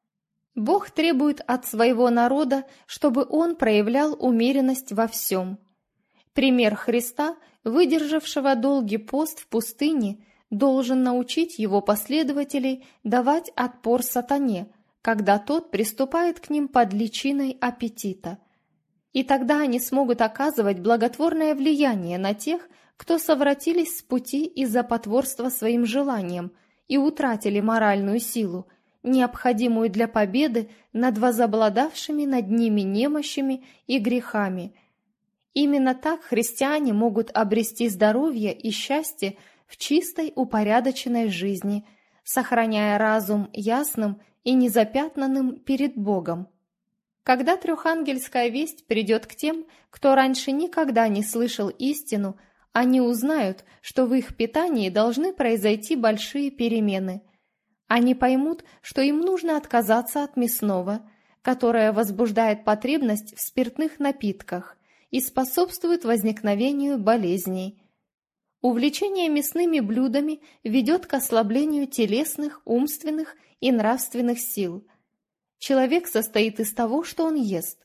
Бог требует от своего народа, чтобы он проявлял умеренность во всем. Пример Христа, выдержавшего долгий пост в пустыне, должен научить его последователей давать отпор сатане, когда тот приступает к ним под личиной аппетита. И тогда они смогут оказывать благотворное влияние на тех, кто совратились с пути из-за потворства своим желаниям и утратили моральную силу, необходимую для победы над возобладавшими над ними немощами и грехами. Именно так христиане могут обрести здоровье и счастье в чистой упорядоченной жизни, сохраняя разум ясным и незапятнанным перед Богом. Когда трехангельская весть придет к тем, кто раньше никогда не слышал истину, они узнают, что в их питании должны произойти большие перемены. Они поймут, что им нужно отказаться от мясного, которое возбуждает потребность в спиртных напитках, и способствует возникновению болезней. Увлечение мясными блюдами ведет к ослаблению телесных, умственных и нравственных сил. Человек состоит из того, что он ест.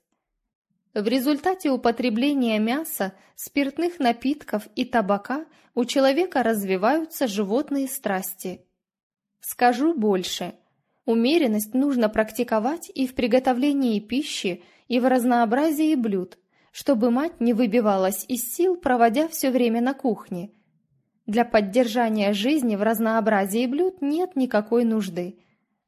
В результате употребления мяса, спиртных напитков и табака у человека развиваются животные страсти. Скажу больше. Умеренность нужно практиковать и в приготовлении пищи, и в разнообразии блюд, чтобы мать не выбивалась из сил, проводя все время на кухне. Для поддержания жизни в разнообразии блюд нет никакой нужды.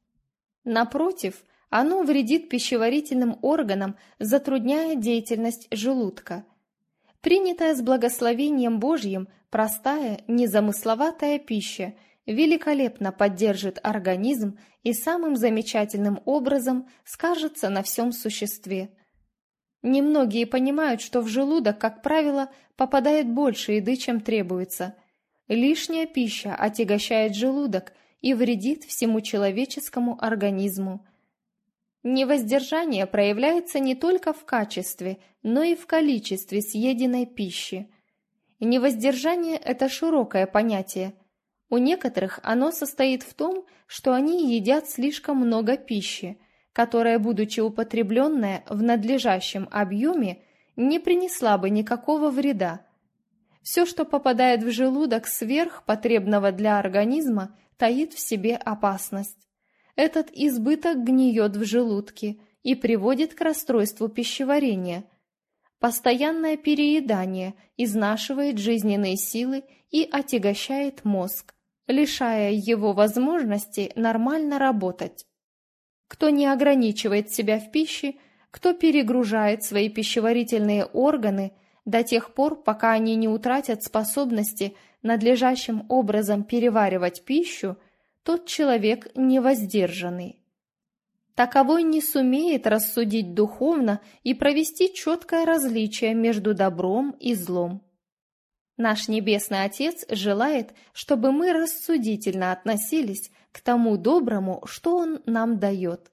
Напротив, оно вредит пищеварительным органам, затрудняя деятельность желудка. Принятая с благословением Божьим, простая, незамысловатая пища великолепно поддержит организм и самым замечательным образом скажется на всем существе. Немногие понимают, что в желудок, как правило, попадает больше еды, чем требуется. Лишняя пища отягощает желудок и вредит всему человеческому организму. Невоздержание проявляется не только в качестве, но и в количестве съеденной пищи. Невоздержание – это широкое понятие. У некоторых оно состоит в том, что они едят слишком много пищи, которая, будучи употребленная в надлежащем объеме, не принесла бы никакого вреда. Все, что попадает в желудок сверх потребного для организма, таит в себе опасность. Этот избыток гниет в желудке и приводит к расстройству пищеварения. Постоянное переедание изнашивает жизненные силы и отягощает мозг, лишая его возможности нормально работать. Кто не ограничивает себя в пище, кто перегружает свои пищеварительные органы до тех пор, пока они не утратят способности надлежащим образом переваривать пищу, тот человек невоздержанный. Таковой не сумеет рассудить духовно и провести четкое различие между добром и злом. Наш Небесный Отец желает, чтобы мы рассудительно относились к тому доброму, что Он нам дает.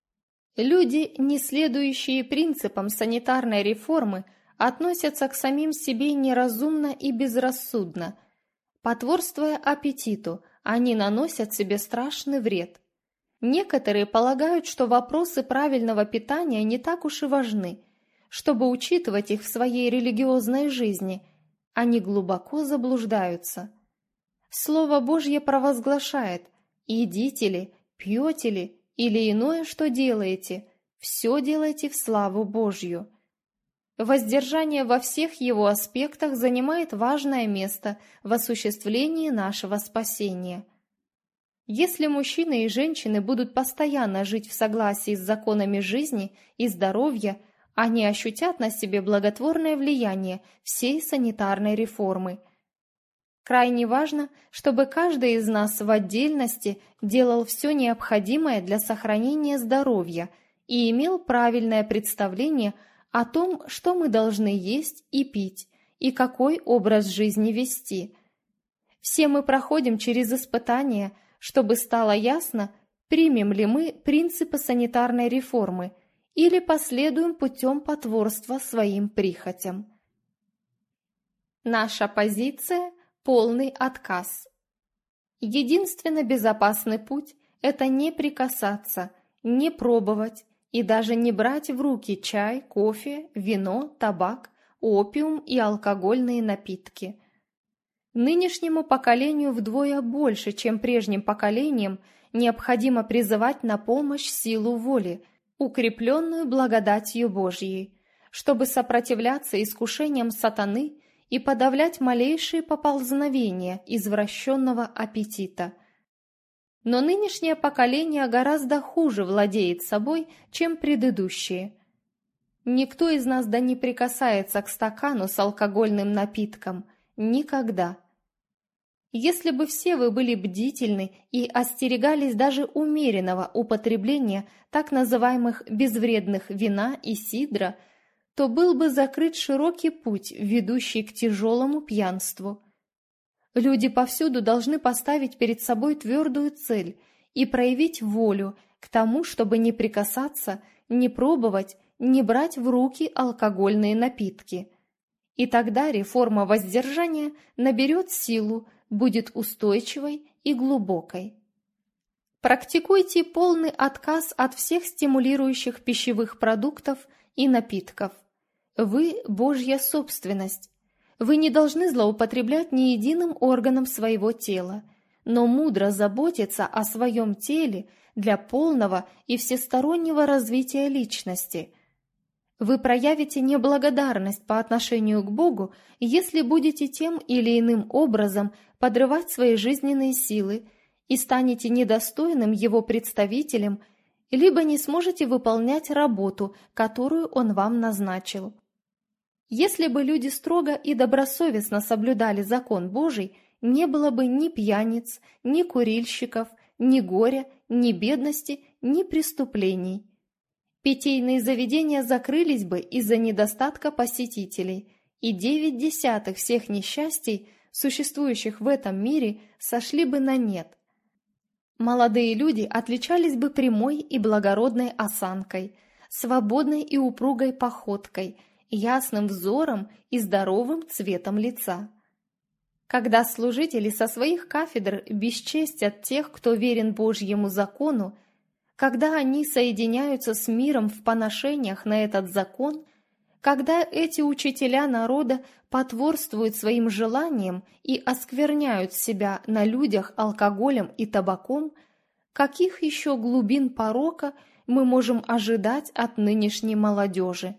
Люди, не следующие принципам санитарной реформы, относятся к самим себе неразумно и безрассудно. Потворствуя аппетиту, они наносят себе страшный вред. Некоторые полагают, что вопросы правильного питания не так уж и важны, чтобы учитывать их в своей религиозной жизни. Они глубоко заблуждаются. Слово Божье провозглашает: «Едите ли, пьете ли, или иное, что делаете, все делайте в славу Божью». Воздержание во всех его аспектах занимает важное место в осуществлении нашего спасения. Если мужчины и женщины будут постоянно жить в согласии с законами жизни и здоровья, они ощутят на себе благотворное влияние всей санитарной реформы. Крайне важно, чтобы каждый из нас в отдельности делал все необходимое для сохранения здоровья и имел правильное представление о том, что мы должны есть и пить, и какой образ жизни вести. Все мы проходим через испытания, чтобы стало ясно, примем ли мы принципы санитарной реформы или последуем путем потворства своим прихотям. Наша позиция – полный отказ. Единственно безопасный путь – это не прикасаться, не пробовать и даже не брать в руки чай, кофе, вино, табак, опиум и алкогольные напитки. Нынешнему поколению вдвое больше, чем прежним поколениям, необходимо призывать на помощь силу воли, укрепленную благодатью Божьей, чтобы сопротивляться искушениям сатаны и подавлять малейшие поползновения извращенного аппетита. Но нынешнее поколение гораздо хуже владеет собой, чем предыдущие. Никто из нас да не прикасается к стакану с алкогольным напитком. Никогда. Если бы все вы были бдительны и остерегались даже умеренного употребления так называемых безвредных вина и сидра, то был бы закрыт широкий путь, ведущий к тяжелому пьянству. Люди повсюду должны поставить перед собой твердую цель и проявить волю к тому, чтобы не прикасаться, не пробовать, не брать в руки алкогольные напитки. И тогда реформа воздержания наберет силу, будет устойчивой и глубокой. Практикуйте полный отказ от всех стимулирующих пищевых продуктов и напитков. Вы – Божья собственность. Вы не должны злоупотреблять ни единым органом своего тела, но мудро заботиться о своем теле для полного и всестороннего развития личности. Вы проявите неблагодарность по отношению к Богу, если будете тем или иным образом подрывать свои жизненные силы и станете недостойным Его представителем, либо не сможете выполнять работу, которую Он вам назначил. Если бы люди строго и добросовестно соблюдали закон Божий, не было бы ни пьяниц, ни курильщиков, ни горя, ни бедности, ни преступлений. Питейные заведения закрылись бы из-за недостатка посетителей, и 9/10 всех несчастий, существующих в этом мире, сошли бы на нет. Молодые люди отличались бы прямой и благородной осанкой, свободной и упругой походкой, ясным взором и здоровым цветом лица. Когда служители со своих кафедр бесчестят тех, кто верен Божьему закону, когда они соединяются с миром в поношениях на этот закон, когда эти учителя народа потворствуют своим желаниям и оскверняют себя на людях алкоголем и табаком, каких еще глубин порока мы можем ожидать от нынешней молодежи?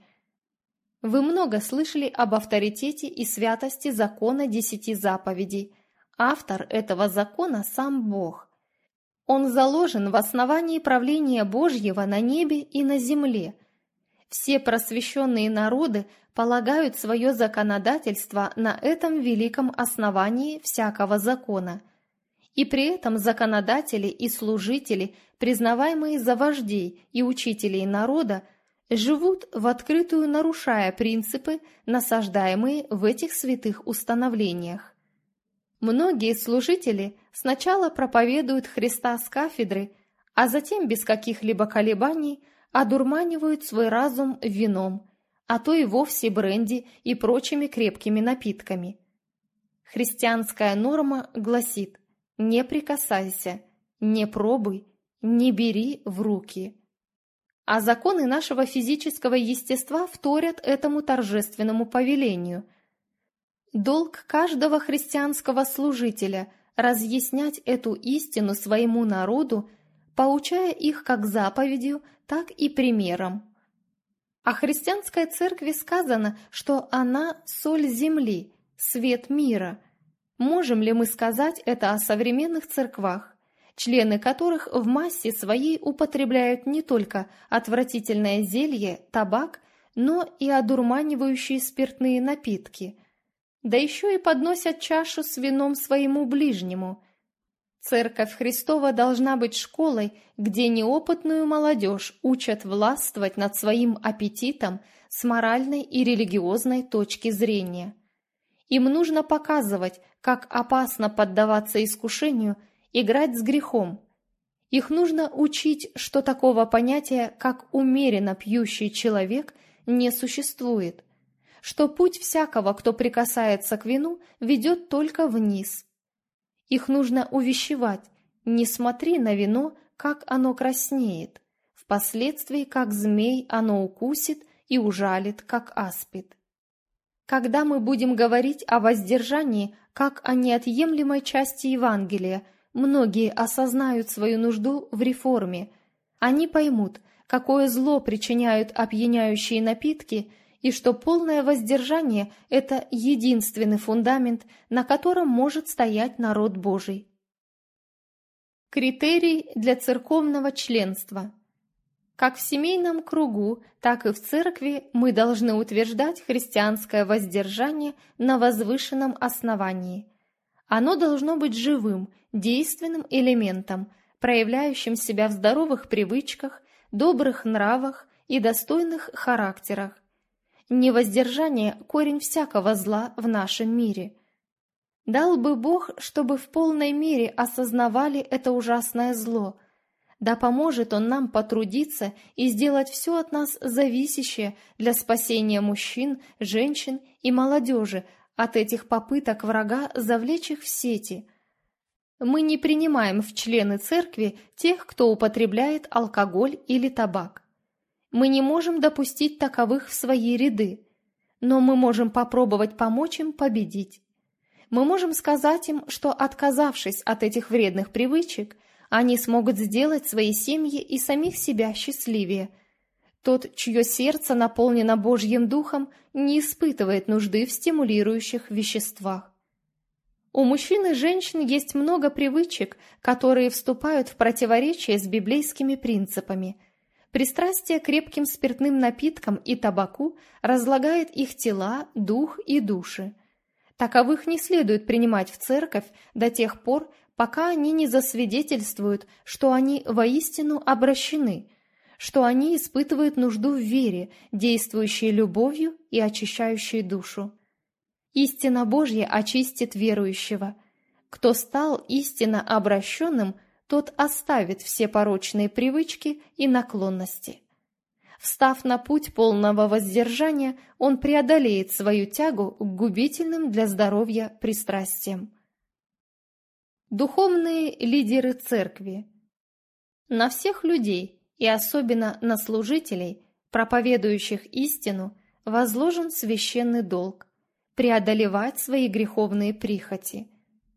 Вы много слышали об авторитете и святости закона 10 заповедей. Автор этого закона – сам Бог. Он заложен в основании правления Божьего на небе и на земле. Все просвещенные народы полагают свое законодательство на этом великом основании всякого закона. И при этом законодатели и служители, признаваемые за вождей и учителей народа, живут в открытую, нарушая принципы, насаждаемые в этих святых установлениях. Многие служители сначала проповедуют Христа с кафедры, а затем без каких-либо колебаний одурманивают свой разум вином, а то и вовсе бренди и прочими крепкими напитками. Христианская норма гласит: не прикасайся, не пробуй, не бери в руки. А законы нашего физического естества вторят этому торжественному повелению. Долг каждого христианского служителя – разъяснять эту истину своему народу, поучая их как заповедью, так и примером. О христианской церкви сказано, что она – соль земли, свет мира. Можем ли мы сказать это о современных церквах, члены которых в массе своей употребляют не только отвратительное зелье, табак, но и одурманивающие спиртные напитки, да еще и подносят чашу с вином своему ближнему? Церковь Христова должна быть школой, где неопытную молодежь учат властвовать над своим аппетитом с моральной и религиозной точки зрения. Им нужно показывать, как опасно поддаваться искушению, играть с грехом. Их нужно учить, что такого понятия, как умеренно пьющий человек, не существует, что путь всякого, кто прикасается к вину, ведет только вниз. Их нужно увещевать: не смотри на вино, как оно краснеет, впоследствии, как змей, оно укусит и ужалит, как аспид. Когда мы будем говорить о воздержании как о неотъемлемой части Евангелия, многие осознают свою нужду в реформе. Они поймут, какое зло причиняют опьяняющие напитки, и что полное воздержание – это единственный фундамент, на котором может стоять народ Божий. Критерий для церковного членства. Как в семейном кругу, так и в церкви мы должны утверждать христианское воздержание на возвышенном основании. Оно должно быть живым, действенным элементом, проявляющим себя в здоровых привычках, добрых нравах и достойных характерах. Невоздержание – корень всякого зла в нашем мире. Дал бы Бог, чтобы в полной мере осознавали это ужасное зло. Да поможет Он нам потрудиться и сделать все от нас зависящее для спасения мужчин, женщин и молодежи от этих попыток врага завлечь их в сети. Мы не принимаем в члены церкви тех, кто употребляет алкоголь или табак. Мы не можем допустить таковых в свои ряды, но мы можем попробовать помочь им победить. Мы можем сказать им, что, отказавшись от этих вредных привычек, они смогут сделать свои семьи и самих себя счастливее. Тот, чье сердце наполнено Божьим Духом, не испытывает нужды в стимулирующих веществах. У мужчин и женщин есть много привычек, которые вступают в противоречие с библейскими принципами. Пристрастие к крепким спиртным напиткам и табаку разлагает их тела, дух и души. Таковых не следует принимать в церковь до тех пор, пока они не засвидетельствуют, что они воистину обращены, что они испытывают нужду в вере, действующей любовью и очищающей душу. Истина Божья очистит верующего. Кто стал истинно обращенным, тот оставит все порочные привычки и наклонности. Встав на путь полного воздержания, он преодолеет свою тягу к губительным для здоровья пристрастиям. Духовные лидеры церкви. На всех людей, и особенно на служителей, проповедующих истину, возложен священный долг – преодолевать свои греховные прихоти.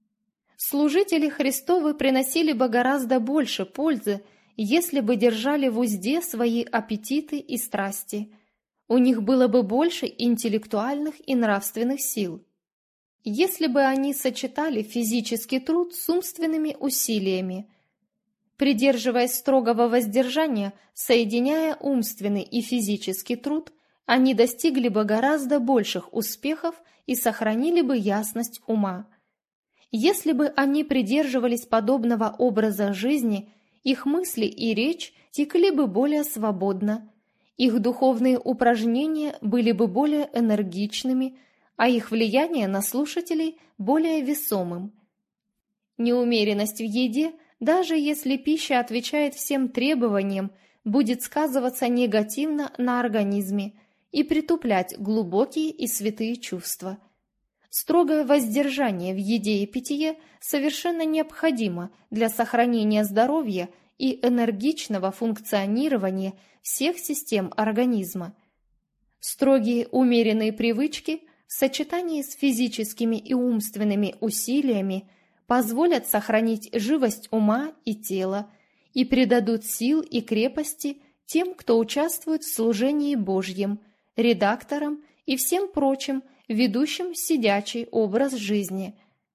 Служители Христовы приносили бы гораздо больше пользы, если бы держали в узде свои аппетиты и страсти. У них было бы больше интеллектуальных и нравственных сил. Если бы они сочетали физический труд с умственными усилиями, придерживаясь строгого воздержания, соединяя умственный и физический труд, они достигли бы гораздо больших успехов и сохранили бы ясность ума. Если бы они придерживались подобного образа жизни, их мысли и речь текли бы более свободно, их духовные упражнения были бы более энергичными, а их влияние на слушателей более весомым. Неумеренность в еде, даже если пища отвечает всем требованиям, будет сказываться негативно на организме и притуплять глубокие и святые чувства. Строгое воздержание в еде и питье совершенно необходимо для сохранения здоровья и энергичного функционирования всех систем организма. Строгие умеренные привычки в сочетании с физическими и умственными усилиями позволят сохранить живость ума и тела и придадут сил и крепости тем, кто участвует в служении Божьем, редакторам и всем прочим, ведущим сидячий образ жизни.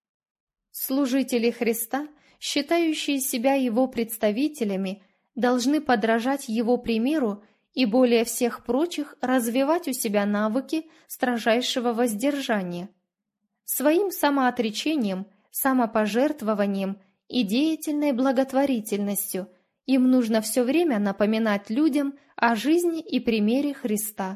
Служители Христа, считающие себя Его представителями, должны подражать Его примеру и более всех прочих развивать у себя навыки строжайшего воздержания. Своим самоотречением, самопожертвованием и деятельной благотворительностью им нужно все время напоминать людям о жизни и примере Христа.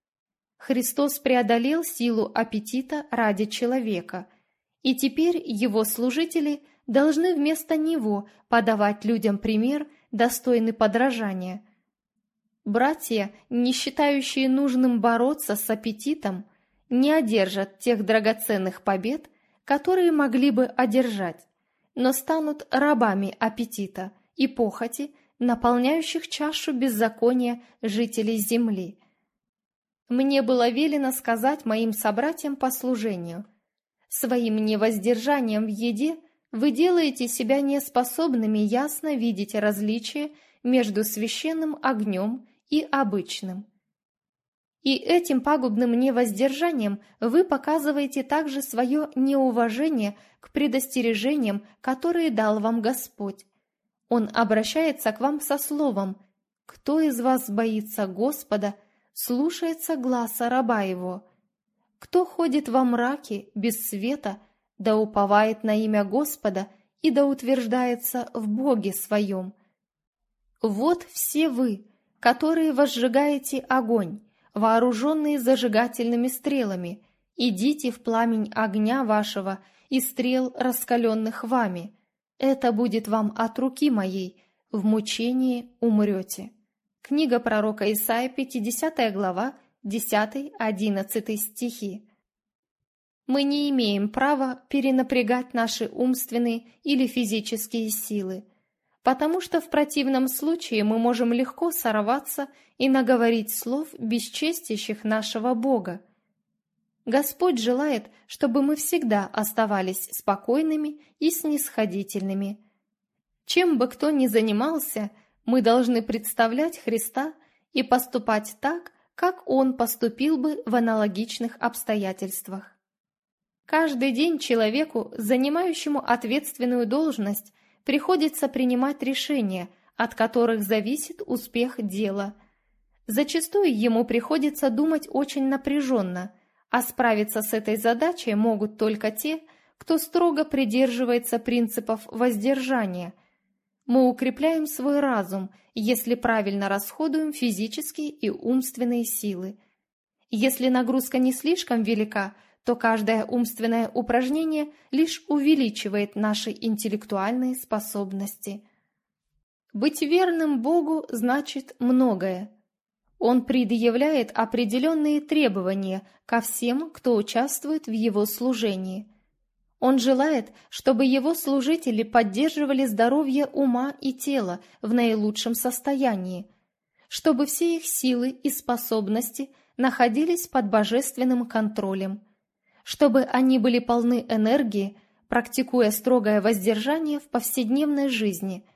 Христос преодолел силу аппетита ради человека, и теперь Его служители должны вместо Него подавать людям пример, достойный подражания. Братья, не считающие нужным бороться с аппетитом, не одержат тех драгоценных побед, которые могли бы одержать, но станут рабами аппетита и похоти, наполняющих чашу беззакония жителей земли. Мне было велено сказать моим собратьям по служению: своим невоздержанием в еде вы делаете себя неспособными ясно видеть различие между священным огнем и обычным. И этим пагубным невоздержанием вы показываете также свое неуважение к предостережениям, которые дал вам Господь. Он обращается к вам со словом: «Кто из вас боится Господа, слушается гласа раба его? Кто ходит во мраке, без света, да уповает на имя Господа и да утверждается в Боге своем? Вот все вы, которые возжигаете огонь, вооруженные зажигательными стрелами, идите в пламень огня вашего и стрел, раскаленных вами. Это будет вам от руки моей, в мучении умрете». Книга пророка Исаии, 50 глава, 10-11 стихи. Мы не имеем права перенапрягать наши умственные или физические силы, потому что в противном случае мы можем легко сорваться и наговорить слов, бесчестящих нашего Бога. Господь желает, чтобы мы всегда оставались спокойными и снисходительными. Чем бы кто ни занимался, мы должны представлять Христа и поступать так, как Он поступил бы в аналогичных обстоятельствах. Каждый день человеку, занимающему ответственную должность, приходится принимать решения, от которых зависит успех дела. Зачастую ему приходится думать очень напряженно, а справиться с этой задачей могут только те, кто строго придерживается принципов воздержания. Мы укрепляем свой разум, если правильно расходуем физические и умственные силы. Если нагрузка не слишком велика, то каждое умственное упражнение лишь увеличивает наши интеллектуальные способности. Быть верным Богу значит многое. Он предъявляет определенные требования ко всем, кто участвует в Его служении. Он желает, чтобы Его служители поддерживали здоровье ума и тела в наилучшем состоянии, чтобы все их силы и способности находились под божественным контролем, чтобы они были полны энергии, практикуя строгое воздержание в повседневной жизни.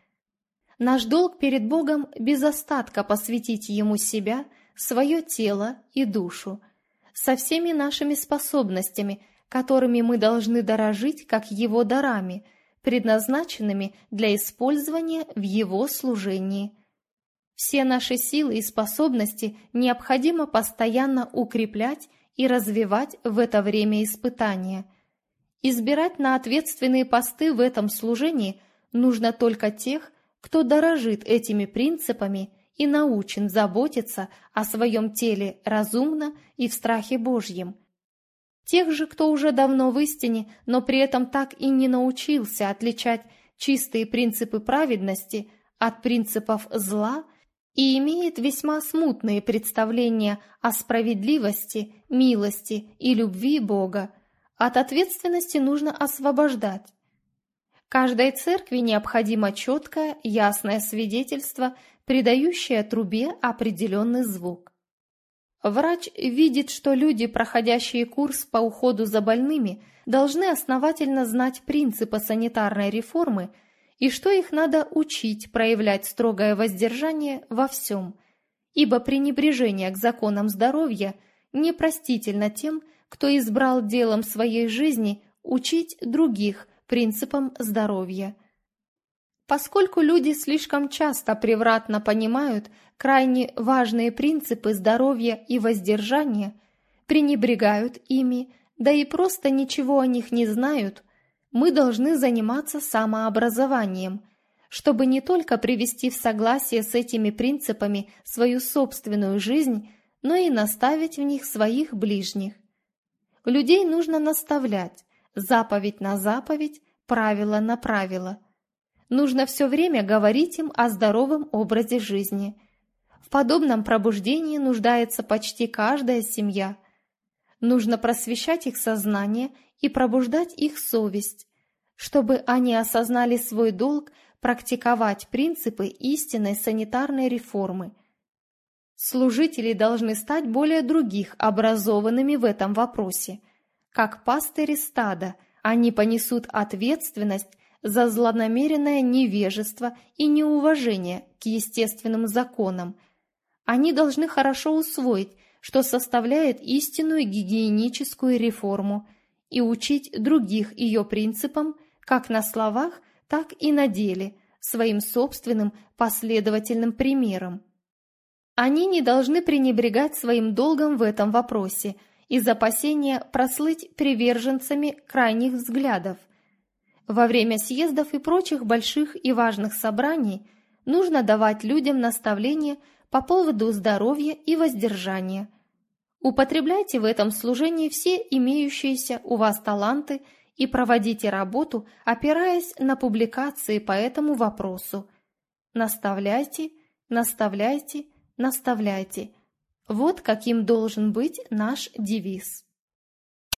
Наш долг перед Богом без остатка посвятить Ему себя, свое тело и душу, со всеми нашими способностями, которыми мы должны дорожить как Его дарами, предназначенными для использования в Его служении. Все наши силы и способности необходимо постоянно укреплять и развивать в это время испытания. Избирать на ответственные посты в этом служении нужно только тех, кто дорожит этими принципами и научен заботиться о своем теле разумно и в страхе Божьем. Тех же, кто уже давно в истине, но при этом так и не научился отличать чистые принципы праведности от принципов зла и имеет весьма смутные представления о справедливости, милости и любви Бога, от ответственности нужно освобождать. Каждой церкви необходимо четкое, ясное свидетельство, придающее трубе определенный звук. Врач видит, что люди, проходящие курс по уходу за больными, должны основательно знать принципы санитарной реформы и что их надо учить проявлять строгое воздержание во всем, ибо пренебрежение к законам здоровья непростительно тем, кто избрал делом своей жизни учить других принципам здоровья. Поскольку люди слишком часто превратно понимают крайне важные принципы здоровья и воздержания, пренебрегают ими, да и просто ничего о них не знают, мы должны заниматься самообразованием, чтобы не только привести в согласие с этими принципами свою собственную жизнь, но и наставить в них своих ближних. Людей нужно наставлять, заповедь на заповедь, правило на правило. Нужно все время говорить им о здоровом образе жизни. В подобном пробуждении нуждается почти каждая семья. Нужно просвещать их сознание и пробуждать их совесть, чтобы они осознали свой долг практиковать принципы истинной санитарной реформы. Служители должны стать более других образованными в этом вопросе. Как пастыри стада, они понесут ответственность за злонамеренное невежество и неуважение к естественным законам. Они должны хорошо усвоить, что составляет истинную гигиеническую реформу, и учить других ее принципам как на словах, так и на деле, своим собственным последовательным примером. Они не должны пренебрегать своим долгом в этом вопросе из опасения прослыть приверженцами крайних взглядов. Во время съездов и прочих больших и важных собраний нужно давать людям наставления по поводу здоровья и воздержания. Употребляйте в этом служении все имеющиеся у вас таланты и проводите работу, опираясь на публикации по этому вопросу. Наставляйте, наставляйте, наставляйте. Вот каким должен быть наш девиз.